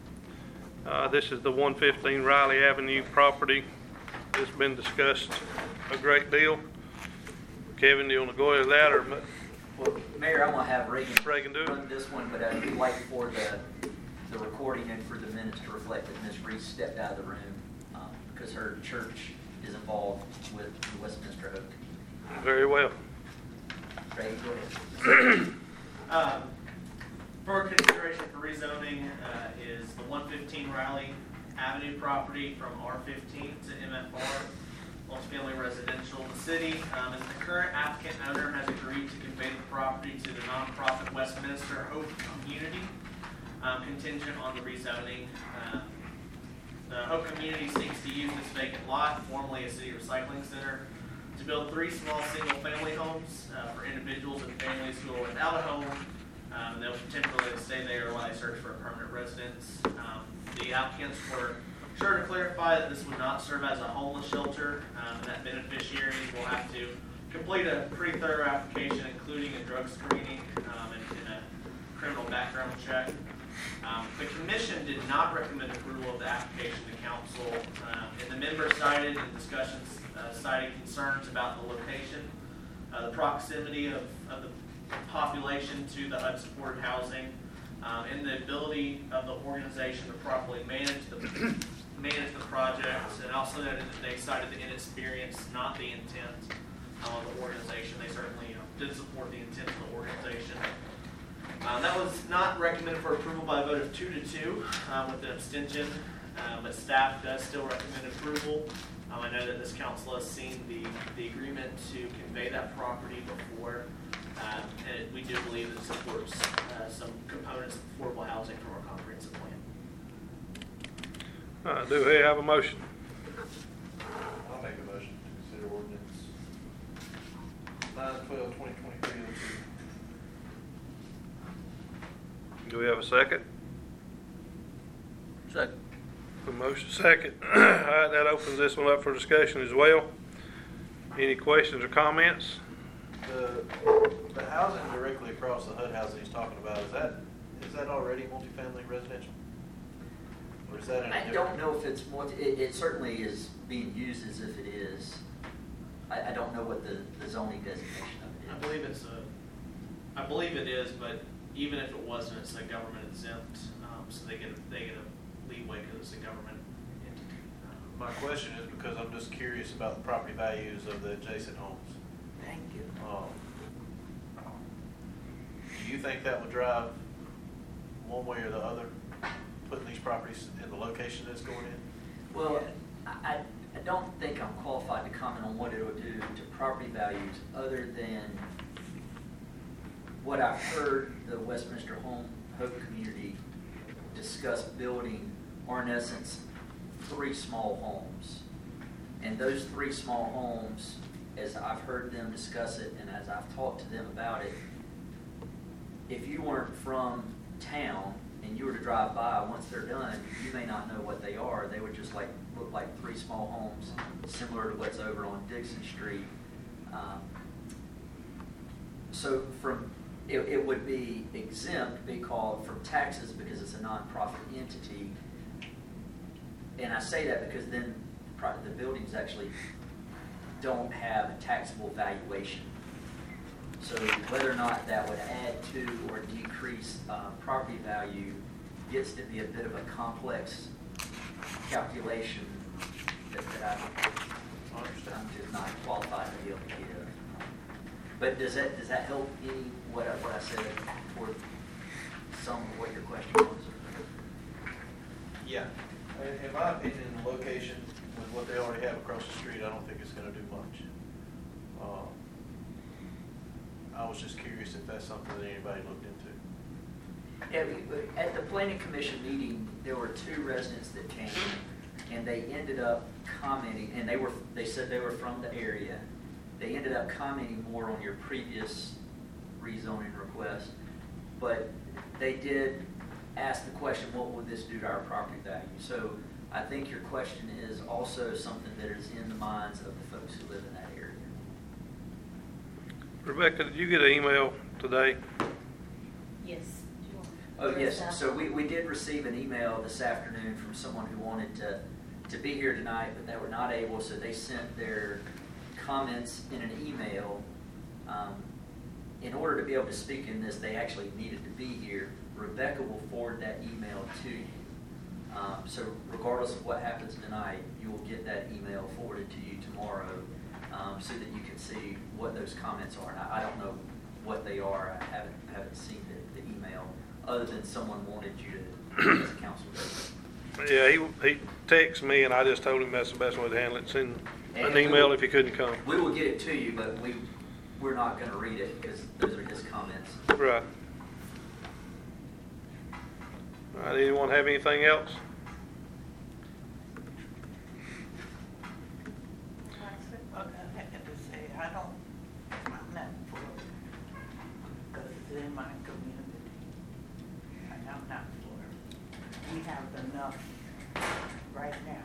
Uh, this is the one fifteen Riley Avenue property. It's been discussed a great deal. Kevin, do you want to go into that, or Well, Mayor, I'm gonna have Reagan Reagan do it? run this one, but I'd like for the, the recording and for the minutes to reflect that Miz Reese stepped out of the room, um, because her church is involved with the Westminster Oak. Very well. Reagan, go ahead. Um, For consideration for rezoning uh, is the one fifteen Riley Avenue property from R fifteen to M F R, multifamily residential in the city. Um, As the current applicant owner has agreed to convey the property to the nonprofit Westminster Hope Community, um, contingent on the rezoning. Uh, The Hope Community seeks to use this vacant lot, formerly a city recycling center, to build three small single-family homes uh, for individuals and families who are without a home. Um, they'll temporarily stay there while they search for a permanent residence. Um, the applicants were sure to clarify that this would not serve as a homeless shelter, um, and that beneficiaries will have to complete a pretty thorough application, including a drug screening um, and, and a criminal background check. Um, the commission did not recommend approval of the application to council, um, and the members cited in discussions uh, cited concerns about the location, uh, the proximity of, of the population to the H U D supported housing, um, and the ability of the organization to properly manage the manage the projects, and also noted that they cited the inexperience, not the intent um, of the organization. They certainly you know, did support the intent of the organization. Um, that was not recommended for approval by a vote of two to two um, with an abstention, um, but staff does still recommend approval. Um, I know that this council has seen the, the agreement to convey that property before, um, and it, we do believe it supports uh, some components of affordable housing from our comprehensive plan. All right, do we have a motion? I'll make a motion to consider ordinance nine twelve twenty twenty-three. Do we have a second? Second. A motion second. All right, that opens this one up for discussion as well. Any questions or comments? The, the housing directly across the H U D housing he's talking about, is that, is that already multifamily residential? Or is that in a I different? don't know if it's multi, it, it certainly is being used as if it is. I, I don't know what the, the zoning designation of it I believe it's a, I believe it is, but even if it wasn't, it's a government exempt, um, so they get, they get a leeway because it's a government entity. Um, My question is because I'm just curious about the property values of the adjacent homes. Thank you. Um, Do you think that would drive one way or the other, putting these properties in the location that's going in? Well, I, I I don't think I'm qualified to comment on what it will do to property values other than what I've heard the Westminster Home Hope community discuss building are in essence three small homes. And those three small homes, as I've heard them discuss it and as I've talked to them about it, if you weren't from town and you were to drive by, once they're done, you may not know what they are. They would just like look like three small homes, similar to what's over on Dixon Street. Um, so from it, it would be exempt because from taxes because it's a nonprofit entity. And I say that because then pro- the buildings actually don't have a taxable valuation. So whether or not that would add to or decrease uh, property value gets to be a bit of a complex calculation that, that I, I'm just not qualified to be able to give. But does that does that help any what I, what I said for some of what your question was? Yeah. In, in my opinion, the location with what they already have across the street, I don't think it's going to do much. Um, I was just curious if that's something that anybody looked into. Yeah, we- at the planning commission meeting, there were two residents that came, and they ended up commenting, and they were they said they were from the area. They ended up commenting more on your previous rezoning request, but they did ask the question, what would this do to our property value? So I think your question is also something that is in the minds of the folks who live in that area. Rebecca, did you get an email today? Yes. Oh, yes. So we, we did receive an email this afternoon from someone who wanted to, to be here tonight, but they were not able, so they sent their comments in an email. Um, in order to be able to speak in this, they actually needed to be here. Rebecca will forward that email to you. Um, so regardless of what happens tonight, you will get that email forwarded to you tomorrow um, so that you can see what those comments are. And I, I don't know what they are. I haven't haven't seen the, the email, other than someone wanted you to, as a council member. Yeah, he, he texted me and I just told him that's the best way to handle it. Send an email if he couldn't come. We will get it to you, but we, we're not going to read it because those are his comments. Right. All right, anyone have anything else? I have to say, I don't, I'm not for it, because it's in my community, and I'm not for it. We have enough right now.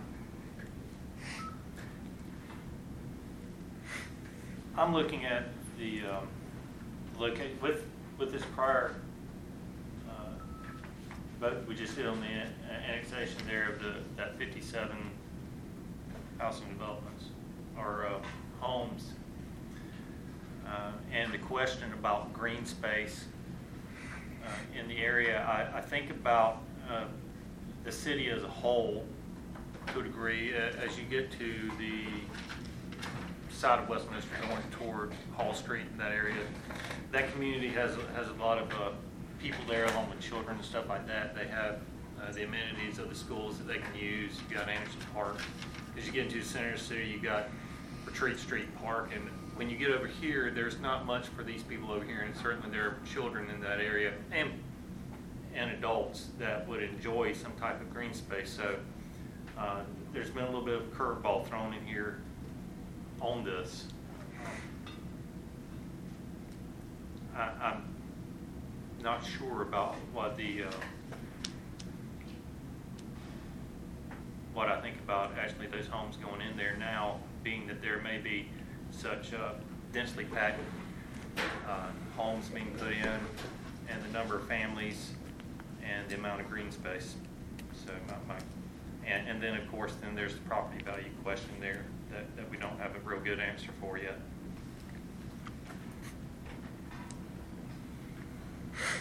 I'm looking at the um, locate with with this prior uh, vote we just did on the an- annexation there of the that fifty-seven housing developments or uh, homes, uh, and the question about green space uh, in the area. I, I think about uh, the city as a whole to a degree. Uh, as you get to the side of Westminster going toward Hall Street in that area, that community has has a lot of uh, people there along with children and stuff like that. They have uh, the amenities of the schools that they can use. You've got Anderson Park. As you get into the center of the city, you've got Retreat Street Park, and when you get over here, there's not much for these people over here, and certainly there are children in that area and and adults that would enjoy some type of green space. So uh, there's been a little bit of a curveball thrown in here on this. I, I'm not sure about what the uh, what I think about actually those homes going in there now, being that there may be such uh, densely packed uh, homes being put in, and the number of families, and the amount of green space. So my, my and, and then of course then there's the property value question there that, that we don't have a real good answer for yet.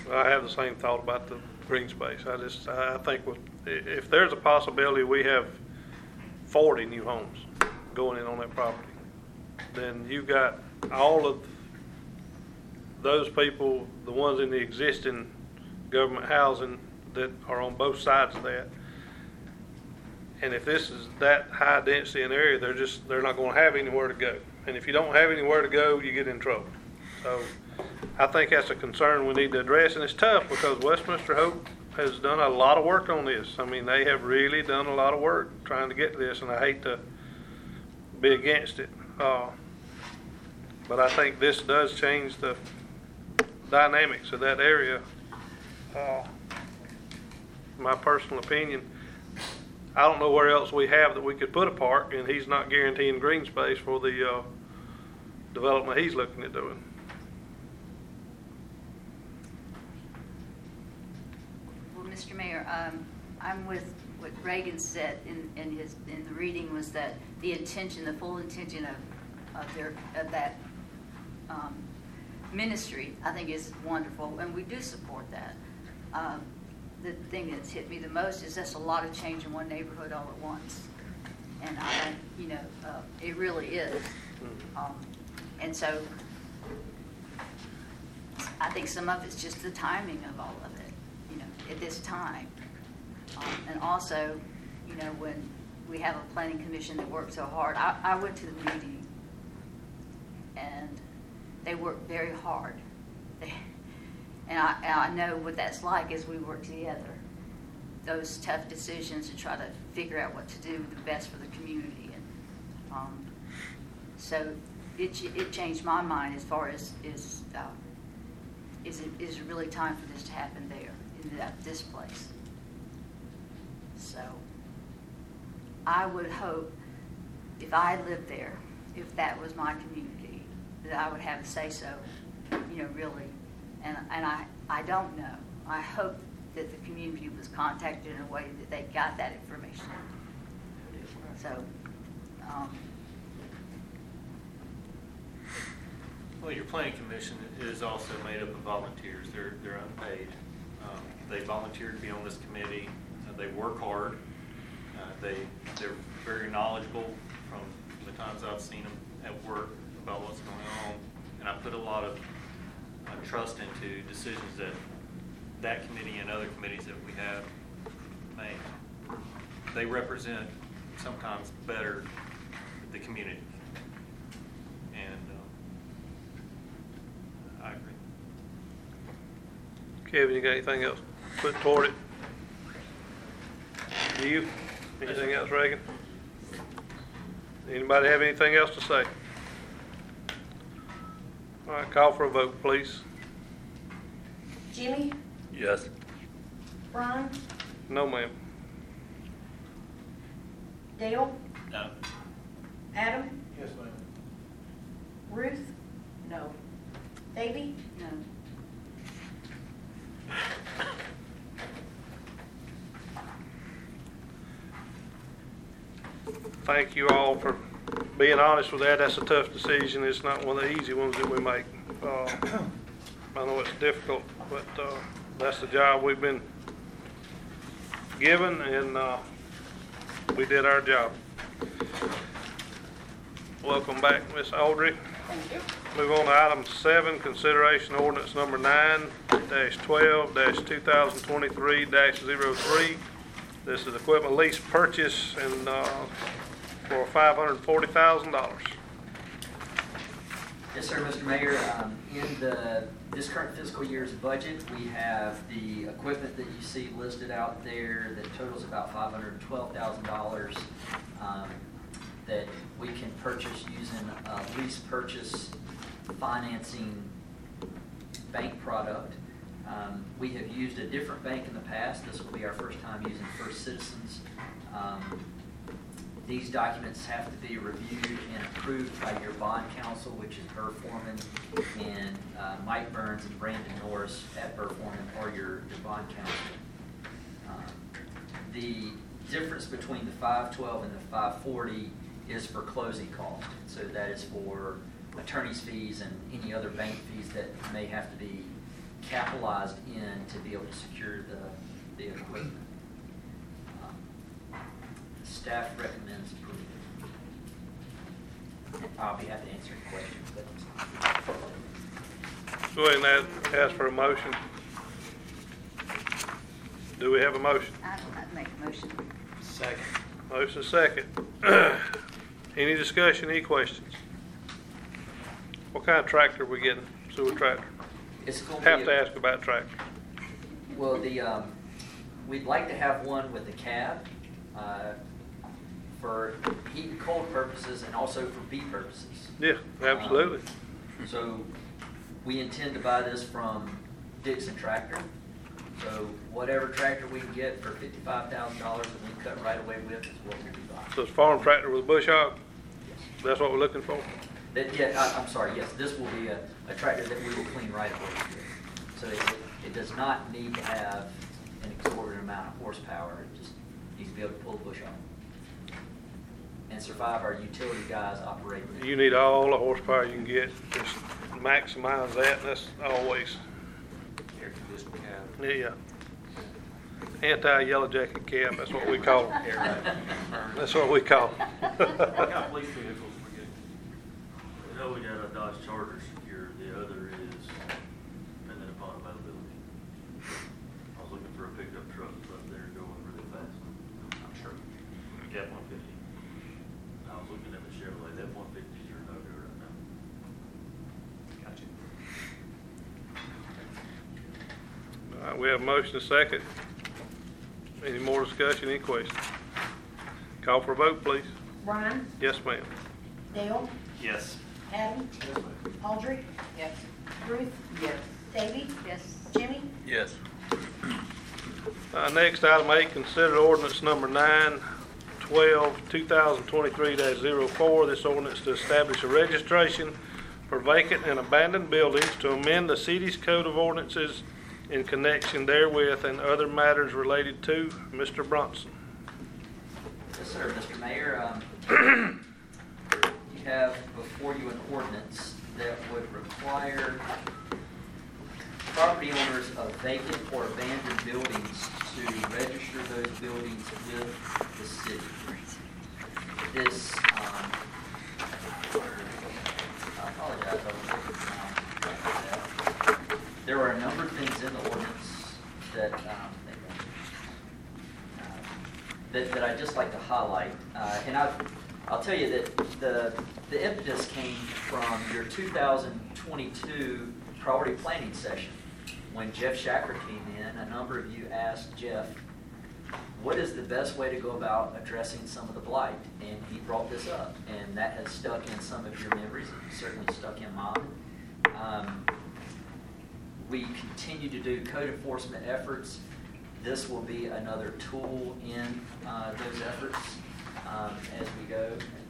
I have the same thought about the green space. I just, I think with, if there's a possibility we have forty new homes going in on that property, then you've got all of those people, the ones in the existing government housing that are on both sides of that. And if this is that high density in the area, they're just, they're not gonna have anywhere to go. And if you don't have anywhere to go, you get in trouble. So I think that's a concern we need to address, and it's tough because Westminster Hope has done a lot of work on this. I mean, they have really done a lot of work trying to get to this, and I hate to be against it. Uh, but I think this does change the dynamics of that area. Uh, my personal opinion, I don't know where else we have that we could put a park, and he's not guaranteeing green space for the uh, development he's looking at doing. Well, Mister Mayor, um, I'm with what Reagan said in, in his in the reading was that the intention, the full intention of of their of that um, ministry, I think is wonderful, and we do support that. Um, the thing that's hit me the most is that's a lot of change in one neighborhood all at once, and I, you know, uh, it really is. Um, and so I think some of it's just the timing of all of it, you know, at this time. Um, and also, you know, when we have a planning commission that works so hard, I, I went to the meeting and they work very hard. They, and, I, and I know what that's like as we work together. Those tough decisions to try to figure out what to do the best for the community. And um, so it, it changed my mind as far as is uh, is it is it really time for this to happen there in that, this place. So I would hope if I lived there, if that was my community, that I would have a say-so, you know, really. And and I, I don't know. I hope that the community was contacted in a way that they got that information. So, um, Well, your planning commission is also made up of volunteers. They're they're unpaid. Um, they volunteer to be on this committee. Uh, they work hard. Uh, they they're very knowledgeable from the times I've seen them at work about what's going on, and I put a lot of uh, trust into decisions that that committee and other committees that we have make. They represent sometimes better the community, and uh, I agree. Kevin, you got anything else put toward it? Do you? Anything else, Reagan? Anybody have anything else to say? All right, call for a vote, please. Jimmy? Yes. Ron? No, ma'am. Dale? No. Adam? Yes, ma'am. Ruth? No. Davey? no. Thank you all for being honest with that. That's a tough decision. It's not one of the easy ones that we make. Uh, I know it's difficult, but uh, that's the job we've been given, and uh, we did our job. Welcome back, Miz Audrey. Thank you. Move on to item seven, consideration ordinance number nine dash twelve dash two thousand twenty-three dash zero three. This is equipment lease purchase and uh, for five hundred forty thousand dollars. Yes, sir, Mister Mayor. Um, in the this current fiscal year's budget, we have the equipment that you see listed out there that totals about five hundred twelve thousand dollars um, that we can purchase using a lease purchase financing bank product. Um, we have used a different bank in the past. This will be our first time using First Citizens. Um, These documents have to be reviewed and approved by your bond counsel, which is Burr Foreman, and uh, Mike Burns and Brandon Norris at Burr Foreman are your, your bond counsel. Um, the difference between the five twelve and the five forty is for closing costs. So that is for attorney's fees and any other bank fees that may have to be capitalized in to be able to secure the, the equipment. Um, Staff recommends approval. I'll be happy to answer any questions, but Go ahead and ask, ask for a motion. Do we have a motion? I'd I'd make a motion. Second. Motion second. Any discussion, any questions? What kind of tractor we getting? Sewer tractor? it's going to be. Have to a- ask about tractor. Well, the, um, we'd like to have one with a cab, uh, for heat and cold purposes and also for bee purposes. Yeah, absolutely. Um, So we intend to buy this from Dixon Tractor. So whatever tractor we can get for fifty-five thousand dollars that we cut right away with is what we'll be buying. So it's farm tractor with a bush hog? That's what we're looking for? That, yeah, I, I'm sorry, yes, this will be a, a tractor that we will clean right away with. So it, it does not need to have an exorbitant amount of horsepower, it just needs to be able to pull the bush off. And survive our utility guys operating it. You need all the horsepower you can get. Just maximize that, and that's always, Air conditioning cab. yeah. Anti-yellow jacket cab, that's what we call them. That's what we call them. What kind of police vehicles we get? We know we got a Dodge Charger secure, the other is dependent upon availability. I was looking for a pickup truck up there going really fast. I'm sure. F one fifty. I was looking at the Chevrolet, F one fifties are no good right now. Gotcha. All right, we have a motion and a second. Any more discussion, any questions? Call for a vote, please. Brian, Yes, ma'am. Dale, Yes. Abby, Audrey, Yes. Ruth, Yes. Davy, Yes. Jimmy, Yes. Uh, next, item eight, consider ordinance number nine twelve, two thousand twenty-three dash zero four. This ordinance to establish a registration for vacant and abandoned buildings, to amend the city's code of ordinances in connection therewith and other matters related to. Mister Bronson. Yes, sir, Mister Mayor, um, you have before you an ordinance that would require property owners of vacant or abandoned buildings to register those buildings with the city. This, um, I apologize, I was looking at that. There are a number of things in the ordinance that, um, uh, that, that I'd just like to highlight. Uh, and I, I'll tell you that the, the impetus came from your two thousand twenty-two priority planning session. When Jeff Shacker came in, a number of you asked Jeff, what is the best way to go about addressing some of the blight? And he brought this up, and that has stuck in some of your memories, and certainly stuck in mine. Um, we continue to do code enforcement efforts. This will be another tool in uh, those efforts um, as we go.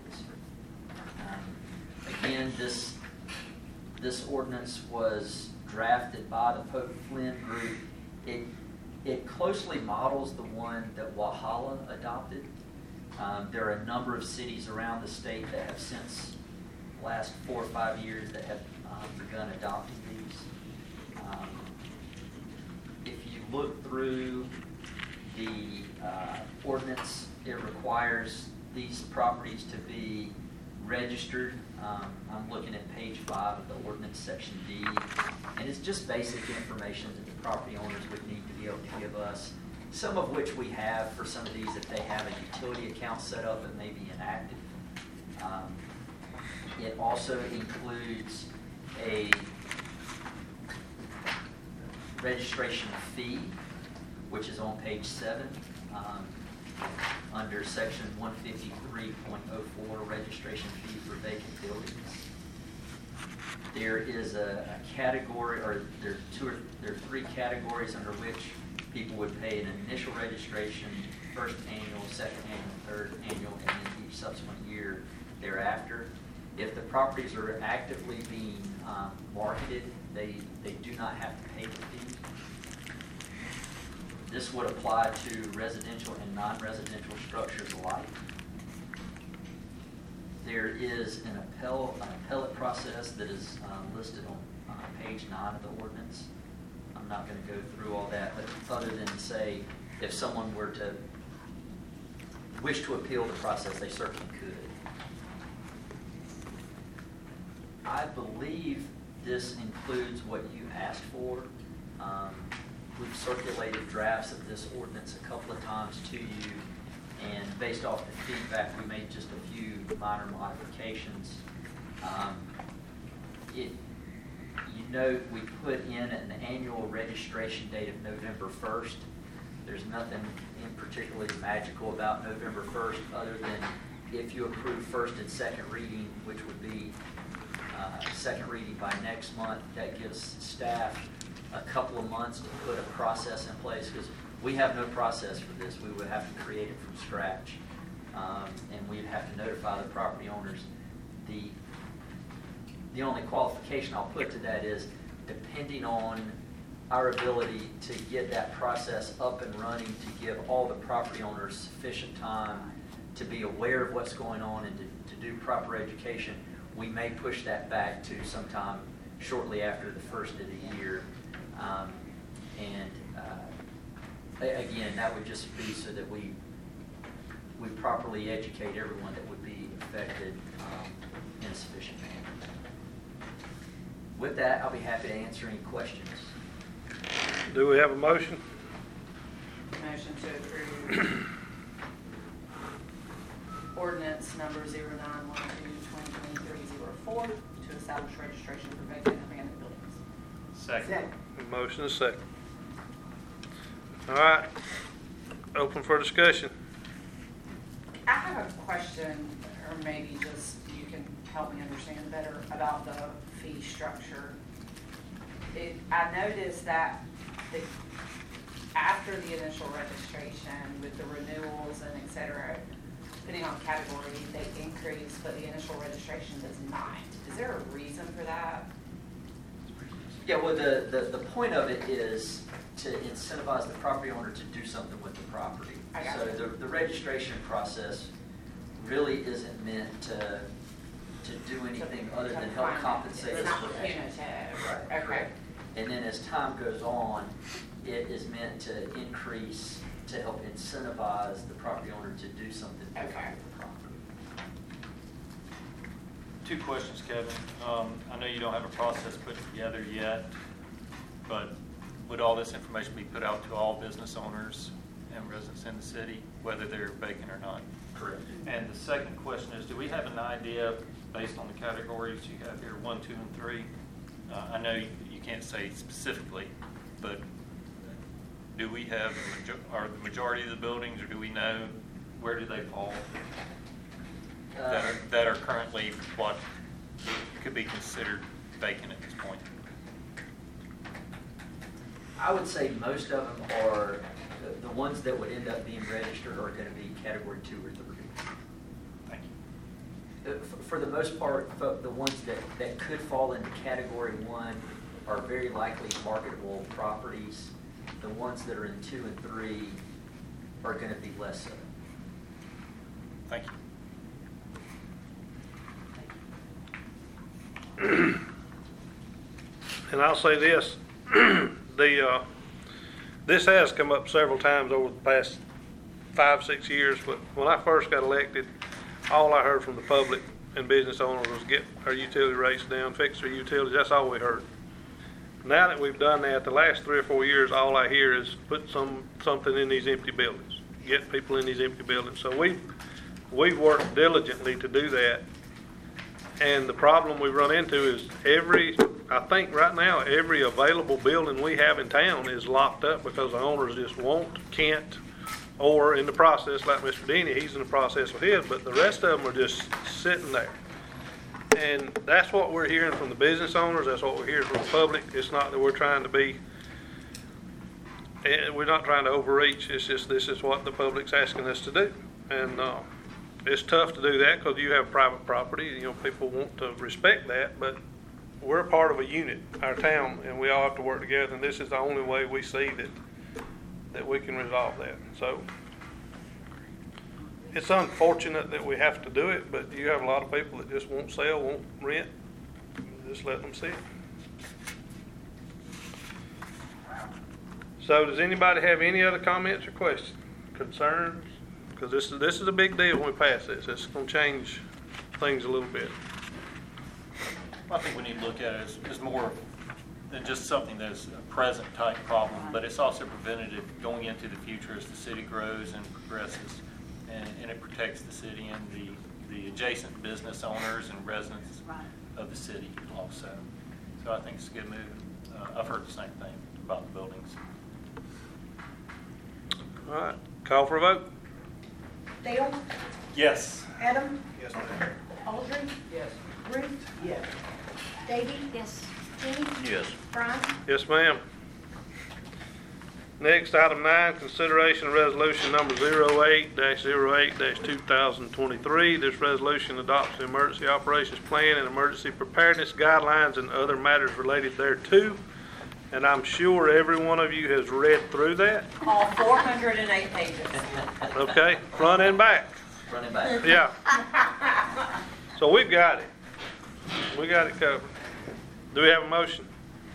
Um, again, this this ordinance was drafted by the Pope Flynn Group. It it closely models the one that Walhalla adopted. Um, there are a number of cities around the state that have since the last four or five years that have um, begun adopting these. Um, if you look through the uh, ordinance, it requires these properties to be registered. Um, I'm looking at page five of the ordinance, section D, and it's just basic information that the property owners would need to be able to give us, some of which we have for some of these if they have a utility account set up that may be inactive. Um, it also includes a registration fee, which is on page seven, um, under section one fifty-three point oh four, registration fee for vacant buildings. There is a, a category, or there are two or there are three categories under which people would pay an initial registration, first annual, second annual, third annual, and then each subsequent year thereafter. If the properties are actively being um, marketed, they, they do not have to pay the fee. This would apply to residential and non-residential structures alike. There is an appel, an appellate process that is um, listed on uh, page nine of the ordinance. not going to go through all that, but other than to say, if someone were to wish to appeal the process, they certainly could. I believe this includes what you asked for. Um, we've circulated drafts of this ordinance a couple of times to you, and based off the feedback, we made just a few minor modifications. Um, it, you note we put in an annual registration date of November first. There's nothing in particularly magical about November first, other than if you approve first and second reading, which would be uh, second reading by next month, that gives staff a couple of months to put a process in place, because we have no process for this. We would have to create it from scratch, um, and we'd have to notify the property owners. The The only qualification I'll put to that is, depending on our ability to get that process up and running, to give all the property owners sufficient time to be aware of what's going on and to, to do proper education, we may push that back to sometime shortly after the first of the year. Um, and uh, again, that would just be so that we we properly educate everyone that would be affected um, in a sufficient manner. With that, I'll be happy to answer any questions. Do we have a motion? Motion to approve ordinance number zero nine one two twenty twenty-three zero four to establish registration for vacant and abandoned buildings. Second. Motion is second. All right. Open for discussion. I have a question, or maybe just you can help me understand better about the fee structure. It, I noticed that the, after the initial registration with the renewals and et cetera, depending on category, they increase, but the initial registration does not. Is there a reason for that? Yeah, well, the, the, the point of it is to incentivize the property owner to do something with the property. I got so it. the, the registration process really isn't meant to to do anything other than help compensate us It's not for punitive. Right. Okay. And then as time goes on, it is meant to increase, to help incentivize the property owner to do something Okay. with the property. Two questions, Kevin. Um, I know you don't have a process put together yet, but would all this information be put out to all business owners and residents in the city, whether they're vacant or not? Correct. And the second question is, do we have an idea, based on the categories you have here, one, two, and three? Uh, I know you, you can't say specifically, but do we have, a major- are the majority of the buildings, or do we know, where do they fall? Uh, That are, that are currently what could be considered vacant at this point? I would say most of them are, the, the ones that would end up being registered are going to be category two or three. Thank you. Uh, f- For the most part, fo- the ones that, that could fall into category one are very likely marketable properties. The ones that are in two and three are going to be less so. Thank you. And I'll say this, the, uh, this has come up several times over the past five, six years, but when I first got elected, all I heard from the public and business owners was get our utility rates down, fix our utilities. That's all we heard. Now that we've done that, the last three or four years, all I hear is put some something in these empty buildings, get people in these empty buildings. So we we've worked diligently to do that. And the problem we run into is every, I think right now, every available building we have in town is locked up because the owners just won't, can't, or in the process, like Mister Denny, he's in the process with his, but the rest of them are just sitting there. And that's what we're hearing from the business owners. That's what we're hearing from the public. It's not that we're trying to be, eh, we're not trying to overreach. It's just this is what the public's asking us to do. And uh, it's tough to do that because you have private property. You know, people want to respect that, but we're a part of a unit, our town, and we all have to work together. And this is the only way we see that that we can resolve that. So it's unfortunate that we have to do it, but you have a lot of people that just won't sell, won't rent. Just let them sit. So does anybody have any other comments or questions, concerns? Because this is, this is a big deal when we pass this. It's going to change things a little bit. I think we need to look at it as, as more than just something that's a present type problem, but it's also preventative going into the future as the city grows and progresses, and, and it protects the city and the, the adjacent business owners and residents of the city also. So I think it's a good move. Uh, I've heard the same thing about the buildings. All right, call for a vote. Dale? Yes. Adam? Yes, ma'am. Aldridge? Yes. Ruth? Yes. Davy? Yes. Jimmy? Yes. Brian? Yes, ma'am. Next, item nine, consideration of resolution number zero eight dash zero eight dash two thousand twenty-three. This resolution adopts the emergency operations plan and emergency preparedness guidelines and other matters related thereto. And I'm sure every one of you has read through that. All four hundred eight pages. Okay, front and back. Front and back. Yeah. So we've got it. We got it covered. Do we have a motion?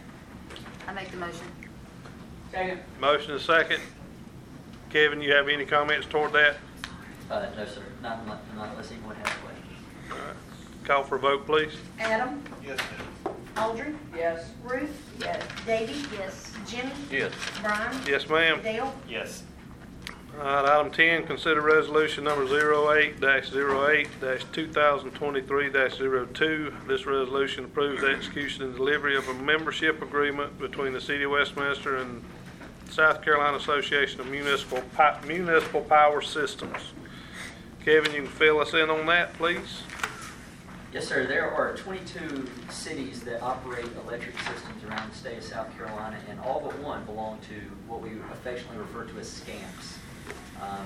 I make the motion. Second. Motion and second. Kevin, you have any comments toward that? Uh, no, sir, not, unless- not unless anyone has questions. All right. Call for a vote, please. Adam? Yes, ma'am. Aldridge? Yes. Ruth? Yes. Davy? Yes. Jimmy? Yes. Brian? Yes, ma'am. Dale? Yes. All right, item ten, consider resolution number zero eight dash zero eight dash two thousand twenty-three dash zero two. This resolution approves the execution and delivery of a membership agreement between the City of Westminster and South Carolina Association of Municipal Pi- Municipal Power Systems. Kevin, you can fill us in on that, please? Yes, sir. There are twenty-two cities that operate electric systems around the state of South Carolina, and all but one belong to what we affectionately refer to as SCAMPS. Um,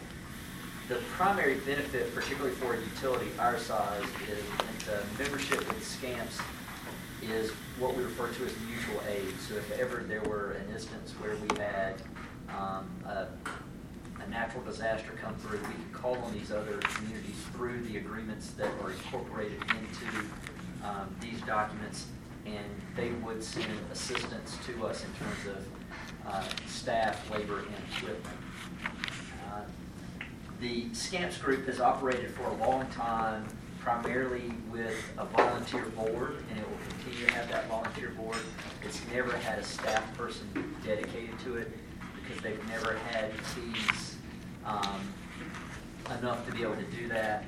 the primary benefit, particularly for a utility our size, is that the membership with SCAMPS is what we refer to as mutual aid. So if ever there were an instance where we had um, a, a natural disaster come through, we could call on these other communities through the agreements that are incorporated into um, these documents, and they would send assistance to us in terms of uh, staff, labor, and equipment. Uh, the SCAMPS group has operated for a long time, primarily with a volunteer board, and it will continue to have that volunteer board. It's never had a staff person dedicated to it because they've never had fees um, enough to be able to do that.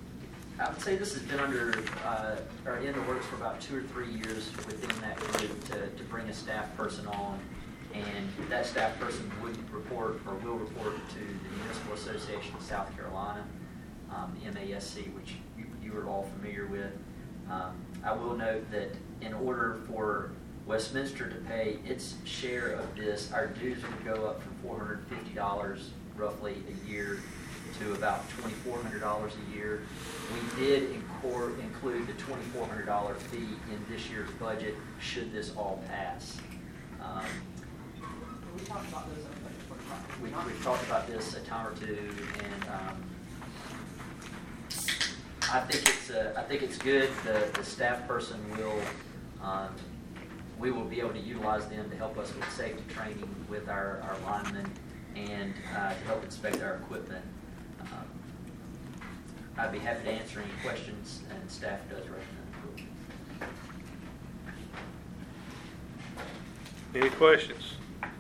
I would say this has been under, uh, or in the works for about two or three years within that group to, to bring a staff person on. And that staff person would report, or will report, to the Municipal Association of South Carolina, um, the M A S C, which you, you are all familiar with. Um, I will note that in order for Westminster to pay its share of this, our dues would go up from four hundred fifty dollars roughly a year to about twenty-four hundred dollars a year. We did incor- include the twenty-four hundred dollars fee in this year's budget should this all pass. Um, We talked about this in the budget workshop. We, we've talked about this a time or two, and um, I think it's uh, I think it's good. The, the staff person will um, we will be able to utilize them to help us with safety training with our, our linemen and uh, to help inspect our equipment. Um, I'd be happy to answer any questions, and staff does recommend approval. Any questions?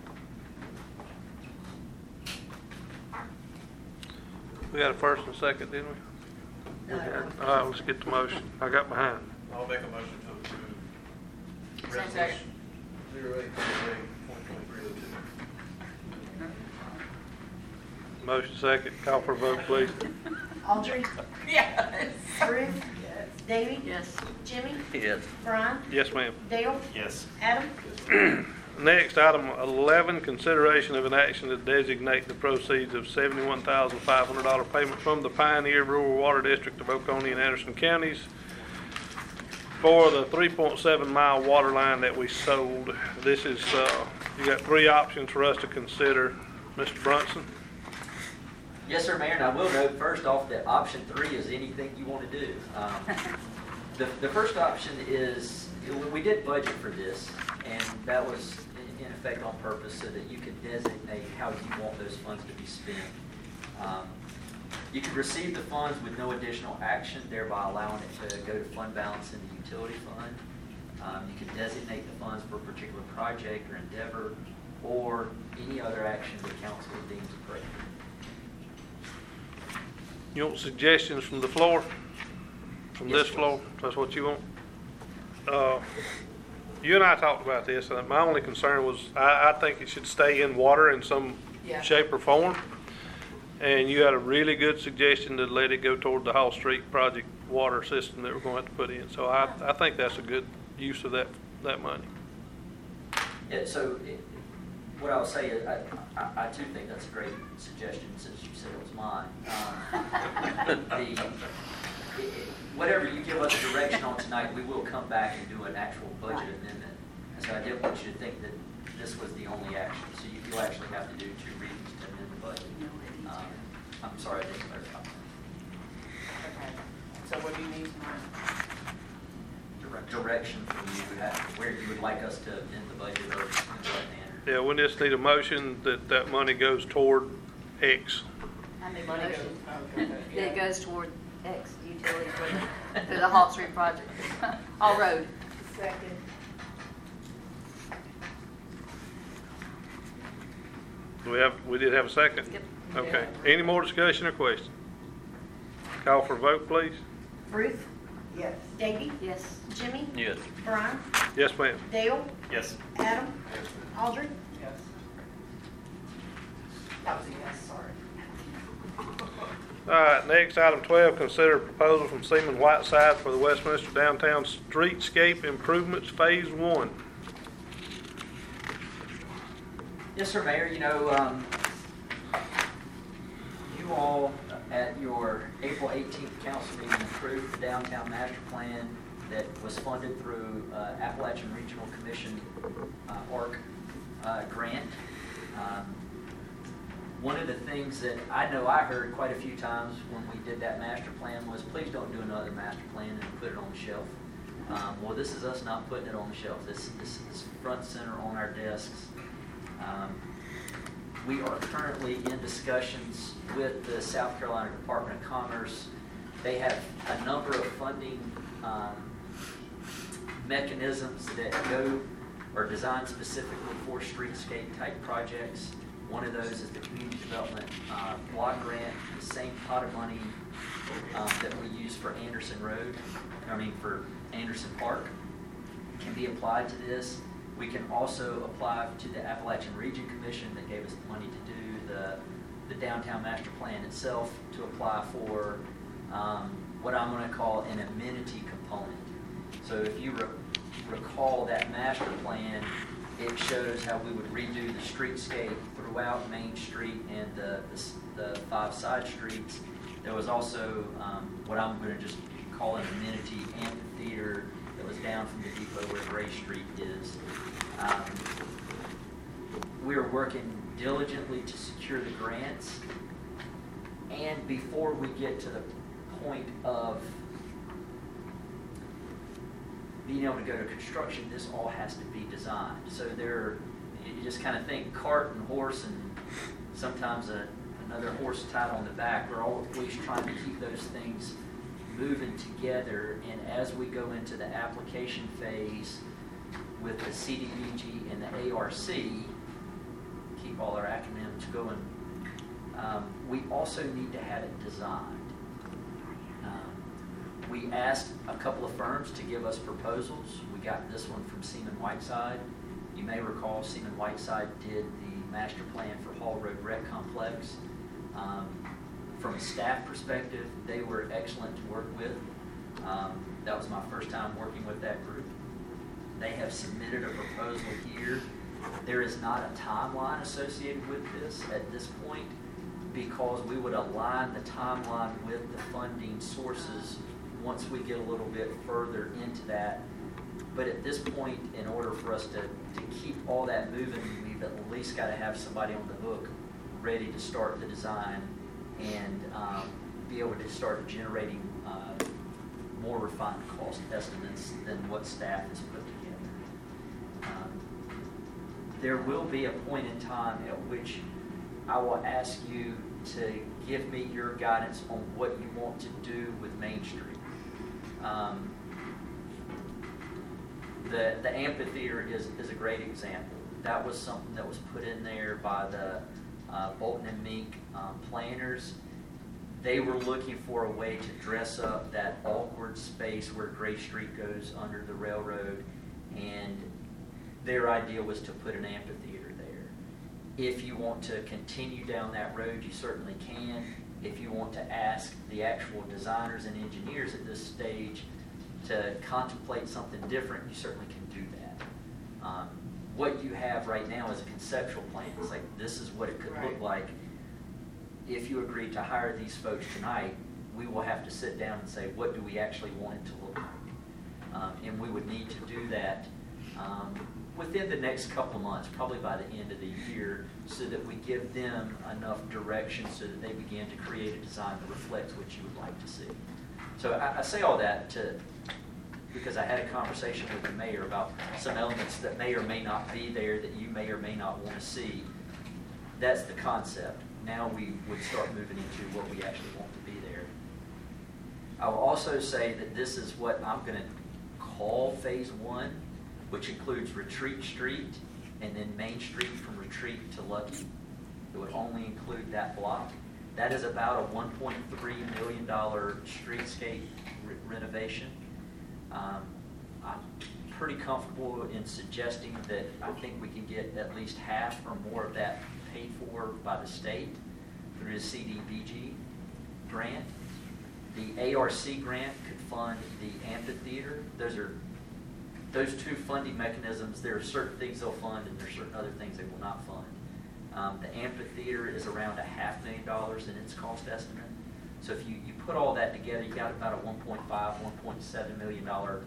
We got a first and a second, didn't we? No. All right, let's get the motion. I got behind. I'll make a motion to approve Second. resolution zero eight zero eight point twenty-three oh two. Motion second. Call for a vote, please. Aldridge? Yes. Ruth? Yes. Davy? Yes. Jimmy? Yes. Brian? Yes, ma'am. Dale? Yes. Adam? Next, item eleven, consideration of an action to designate the proceeds of seventy-one thousand five hundred dollars payment from the Pioneer Rural Water District of Oconee and Anderson counties for the three point seven mile water line that we sold. This is, uh, you got three options for us to consider. Mister Brunson? Yes, sir, Mayor, and I will note first off that option three is anything you want to do. Um, the, the first option is, we did budget for this, and that was in effect on purpose so that you can designate how you want those funds to be spent. Um, You can receive the funds with no additional action, thereby allowing it to go to fund balance in the utility fund. Um, you can designate the funds for a particular project or endeavor, or any other action the council deems appropriate. You want suggestions from the floor? From Yes, this floor? That's what you want? Uh, you and I talked about this, and my only concern was, I, I think it should stay in water in some Yeah. shape or form. And you had a really good suggestion to let it go toward the Hall Street project water system that we're going to have to put in. So I, I think that's a good use of that, that money. Yeah, so it, what I'll say is, I, I, I do think that's a great suggestion since you said it was mine. Um, the, it, it, whatever you give us direction on tonight, we will come back and do an actual budget amendment. And so I didn't want you to think that this was the only action. So you, you'll actually have to do two readings to amend the budget. Um, I'm sorry I didn't clarify. Okay, so what do you need tonight? Direction from you, how- where you would like us to amend the budget or in what manner. Yeah, we just need a motion that that money goes toward X. I make a Money motion goes- okay, that yeah. it goes toward X utility for the, for the Hall Street project, all road. Second. Do we have, we did have a second? Yep. Okay. Any more discussion or question? Call for a vote, please. Ruth, Yes. Davy, Yes. Jimmy, Yes. Brian, Yes, ma'am. Dale, Yes. Adam, Audrey. Yes. That was a yes, sorry. All right, next, item twelve, consider proposal from Seaman Whiteside for the Westminster Downtown Streetscape Improvements Phase One. Yes, sir, Mayor. You know, um, you all at your April eighteenth council meeting approved the downtown master plan that was funded through uh, Appalachian Regional Commission uh, A R C uh, grant. Um, one of the things that I know I heard quite a few times when we did that master plan was, please don't do another master plan and put it on the shelf. Um, well, this is us not putting it on the shelf. This, this is front center on our desks. Um, we are currently in discussions with the South Carolina Department of Commerce. They have a number of funding um, mechanisms that go or designed specifically for streetscape type projects. One of those is the Community Development uh, Block Grant, the same pot of money um, that we use for Anderson Road, I mean for Anderson Park, can be applied to this. We can also apply to the Appalachian Region Commission that gave us the money to do the, the downtown master plan itself, to apply for um, what I'm going to call an amenity component. So if you re recall that master plan, it shows how we would redo the streetscape throughout Main Street and the, the, the five side streets. There was also um, what I'm going to just call an amenity amphitheater that was down from the depot where Gray Street is. Um, we are working diligently to secure the grants, and before we get to the point of being able to go to construction, this all has to be designed. So there, you just kind of think cart and horse, and sometimes a, another horse tied on the back. We're always trying to keep those things moving together, and as we go into the application phase with the C D B G and the A R C, keep all our acronyms going, um, we also need to have it designed. Um, we asked a couple of firms to give us proposals. We got this one from Seaman Whiteside. You may recall Seaman Whiteside did the master plan for Hall Road Rec Complex. Um, from a staff perspective, they were excellent to work with. Um, that was my first time working with that group. They have submitted a proposal here. There is not a timeline associated with this at this point, because we would align the timeline with the funding sources once we get a little bit further into that. But at this point, in order for us to, to keep all that moving, we've at least got to have somebody on the hook ready to start the design and um, be able to start generating uh, more refined cost estimates than what staff has put together. Um, there will be a point in time at which I will ask you to give me your guidance on what you want to do with Main Street. Um, the the amphitheater is, is a great example. That was something that was put in there by the uh, Bolton and Mink um, planners. They were looking for a way to dress up that awkward space where Gray Street goes under the railroad, and their idea was to put an amphitheater there. If you want to continue down that road, you certainly can. If you want to ask the actual designers and engineers at this stage to contemplate something different, you certainly can do that. Um, what you have right now is a conceptual plan. It's like, this is what it could look like. If you agree to hire these folks tonight, we will have to sit down and say, what do we actually want it to look like? Um, and we would need to do that um, within the next couple of months, probably by the end of the year, so that we give them enough direction so that they begin to create a design that reflects what you would like to see. So I, I say all that to, because I had a conversation with the mayor about some elements that may or may not be there that you may or may not want to see. That's the concept. Now we would start moving into what we actually want to be there. I will also say that this is what I'm going to call phase one, which includes Retreat Street and then Main Street from Retreat to Lucky. It would only include that block. That is about a one point three million dollars streetscape re- renovation. Um, I'm pretty comfortable in suggesting that I think we can get at least half or more of that paid for by the state through the C D B G grant. The A R C grant could fund the amphitheater. Those are those two funding mechanisms. There are certain things they'll fund and there are certain other things they will not fund. Um, the amphitheater is around a half million dollars in its cost estimate. So if you, you put all that together, you got about a one point five, one point seven million dollars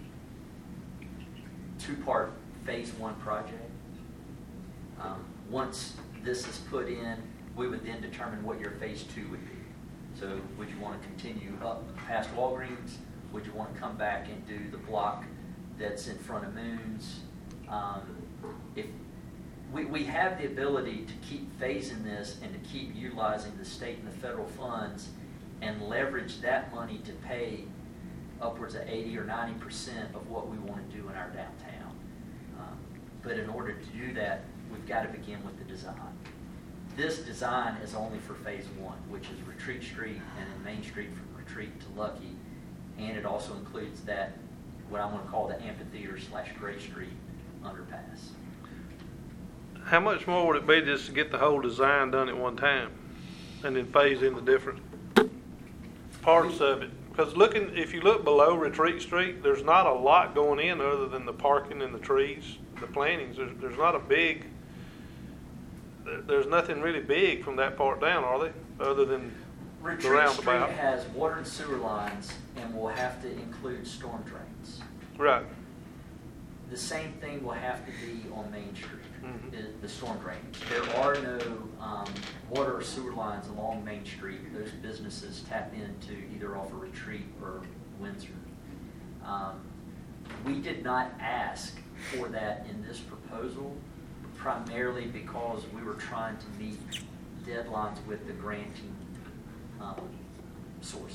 two-part phase one project. Um, once this is put in, we would then determine what your phase two would be. So would you want to continue up past Walgreens? Would you want to come back and do the block that's in front of Moons? Um, if we, we have the ability to keep phasing this and to keep utilizing the state and the federal funds and leverage that money to pay upwards of eighty or ninety percent of what we want to do in our downtown. Um, but in order to do that, we've got to begin with the design. This design is only for phase one, which is Retreat Street and then Main Street from Retreat to Lucky. And it also includes that, what I'm going to call the amphitheater slash Gray Street underpass. How much more would it be just to get the whole design done at one time and then phase in the different parts of it? Because looking, if you look below Retreat Street, there's not a lot going in other than the parking and the trees, the plantings. There's, there's not a big, there's nothing really big from that part down, are they? Other than Retreat the roundabout. Street has water and sewer lines and will have to include storm drains. Right. The same thing will have to be on Main Street, Mhm. is the storm drainage. There are no um, water or sewer lines along Main Street. Those businesses tap into either off of Retreat or Windsor. Um, we did not ask for that in this proposal, primarily because we were trying to meet deadlines with the granting um, sources.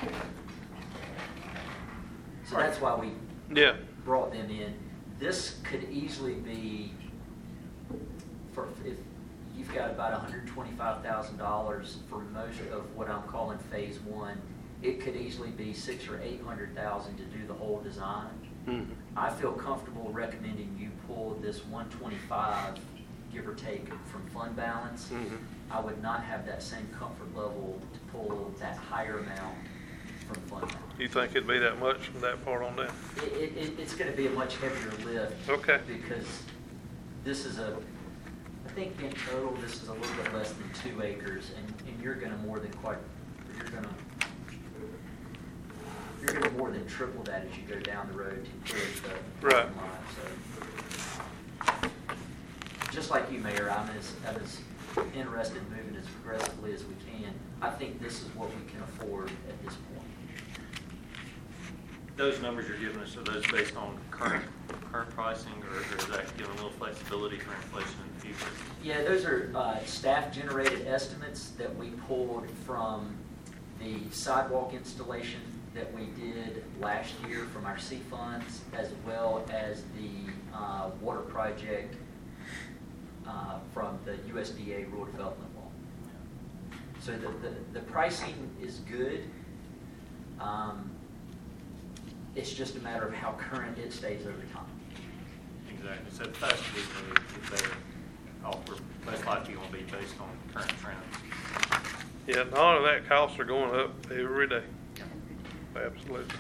So that's why we Yeah. brought them in. This could easily be, for if you've got about one hundred twenty-five thousand dollars for most of what I'm calling phase one, it could easily be six or eight hundred thousand to do the whole design. Mm-hmm. I feel comfortable recommending you pull this one twenty-five, give or take, from fund balance. Mm-hmm. I would not have that same comfort level to pull that higher amount from fund balance. You think it'd be that much from that part on down? It, it, it's going to be a much heavier lift. Okay. Because this is a, I think in total, this is a little bit less than two acres, and, and you're going to more than quite, you're going to, you're going to more than triple that as you go down the road to clear the Right. bottom line. So, just like you, Mayor, I'm as, I'm as interested in moving as aggressively as we can. I think this is what we can afford at this point. Those numbers you're giving us, are those based on current current pricing, or or is that giving a little flexibility for inflation in the future? Yeah, those are uh, staff-generated estimates that we pulled from the sidewalk installation that we did last year from our C funds, as well as the uh, water project uh, from the U S D A Rural Development Law. So the, the, the pricing is good. Um, It's just a matter of how current it stays over time. Exactly. So the faster we move, the better off we're most likely going to be based on current trends. Yeah, none of that costs are going up every day. Absolutely.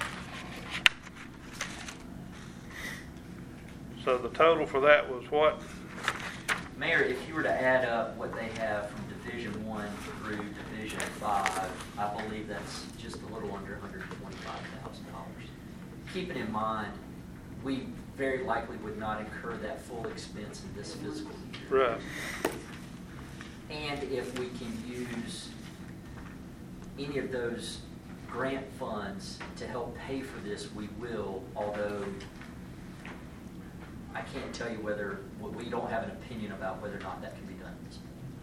So the total for that was what? Mayor, if you were to add up what they have from Division One through Division Five, I believe that's just a little under one hundred twenty-five thousand dollars. Keeping in mind, we very likely would not incur that full expense in this fiscal year. Right. And if we can use any of those grant funds to help pay for this, we will, although I can't tell you whether, we don't have an opinion about whether or not that can be done at this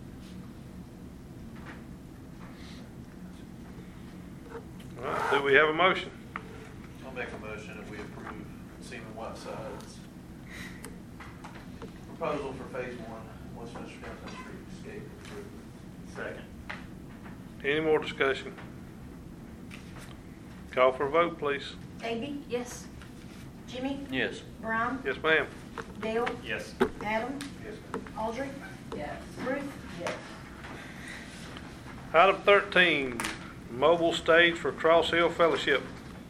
point. All right, do we have a motion? I'll make a motion that we approve Seaman Whiteside's proposal for phase one, Westminster Downtown Streetscape improvement. Second. Any more discussion? Call for a vote, please. Davy? Yes. Jimmy? Yes. Brown? Yes, ma'am. Dale? Yes. Adam? Yes, ma'am. Audrey? Yes. Ruth? Yes. Item thirteen, mobile stage for Cross Hill Fellowship.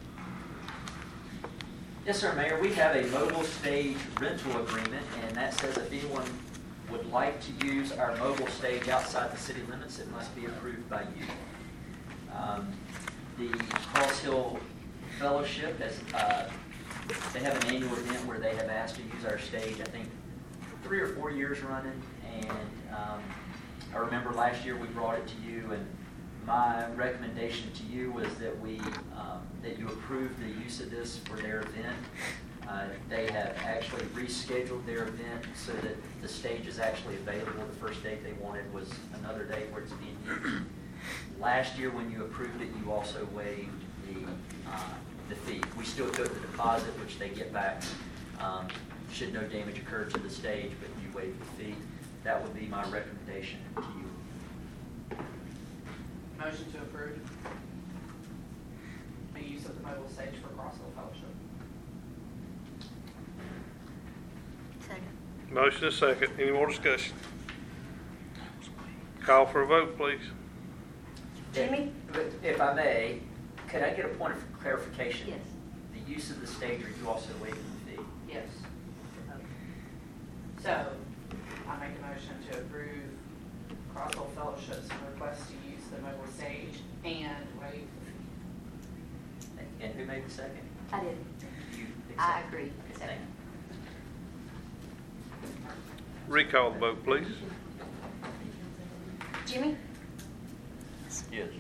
Yes, sir, Mayor. We have a mobile stage rental agreement, and that says if anyone would like to use our mobile stage outside the city limits, it must be approved by you. Um, the Cross Hill Fellowship, has, uh, they have an annual event where they have asked to use our stage, I think, three or four years running, and um, I remember last year we brought it to you, and my recommendation to you was that we um, that you approve the use of this for their event. Uh, they have actually rescheduled their event so that the stage is actually available. The first date they wanted was another day where it's being used. Last year when you approved it, you also waived the uh, the fee. We still took the deposit, which they get back um, should no damage occur to the stage, but you waived the fee. That would be my recommendation to you. Motion to approve the use of the mobile stage for Crossville Fellowship. Second. Motion is second. Any more discussion? Call for a vote, please. Jimmy? If if I may, could I get a point of clarification? Yes. The use of the stage, are you also waiving the fee? Yes. So, I make a motion to approve Crossville Fellowship's request to use the mobile stage and waive the fee. And who made the second? I did. You I accept? agree. Thank you. Recall the vote, please. Jimmy? Yes.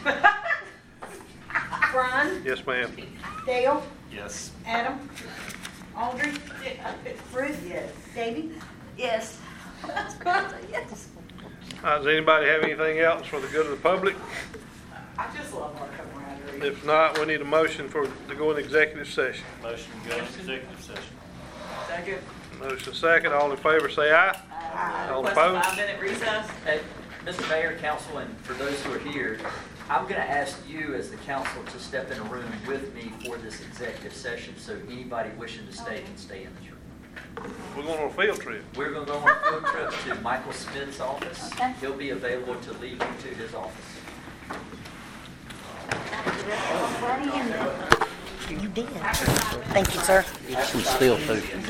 Brian? Yes, ma'am. Dale? Yes. Adam? Audrey? Ruth? Yes. Davy? Yes. Yes. Uh, does anybody have anything else for the good of the public? I just love our camaraderie. If not, we need a motion for to go in executive session. Motion to go into executive session. Second. Motion second. All in favor, say aye. Aye. All Request a opposed? five-minute recess. Hey, Mister Mayor, Council, and for those who are here, I'm going to ask you as the council to step in a room with me for this executive session, so anybody wishing to stay can stay in this room. We're going on a field trip. We're going to go on a field trip to Michael Smith's office. Okay. He'll be available to lead you to his office. You did. Thank you, sir. Some steel food.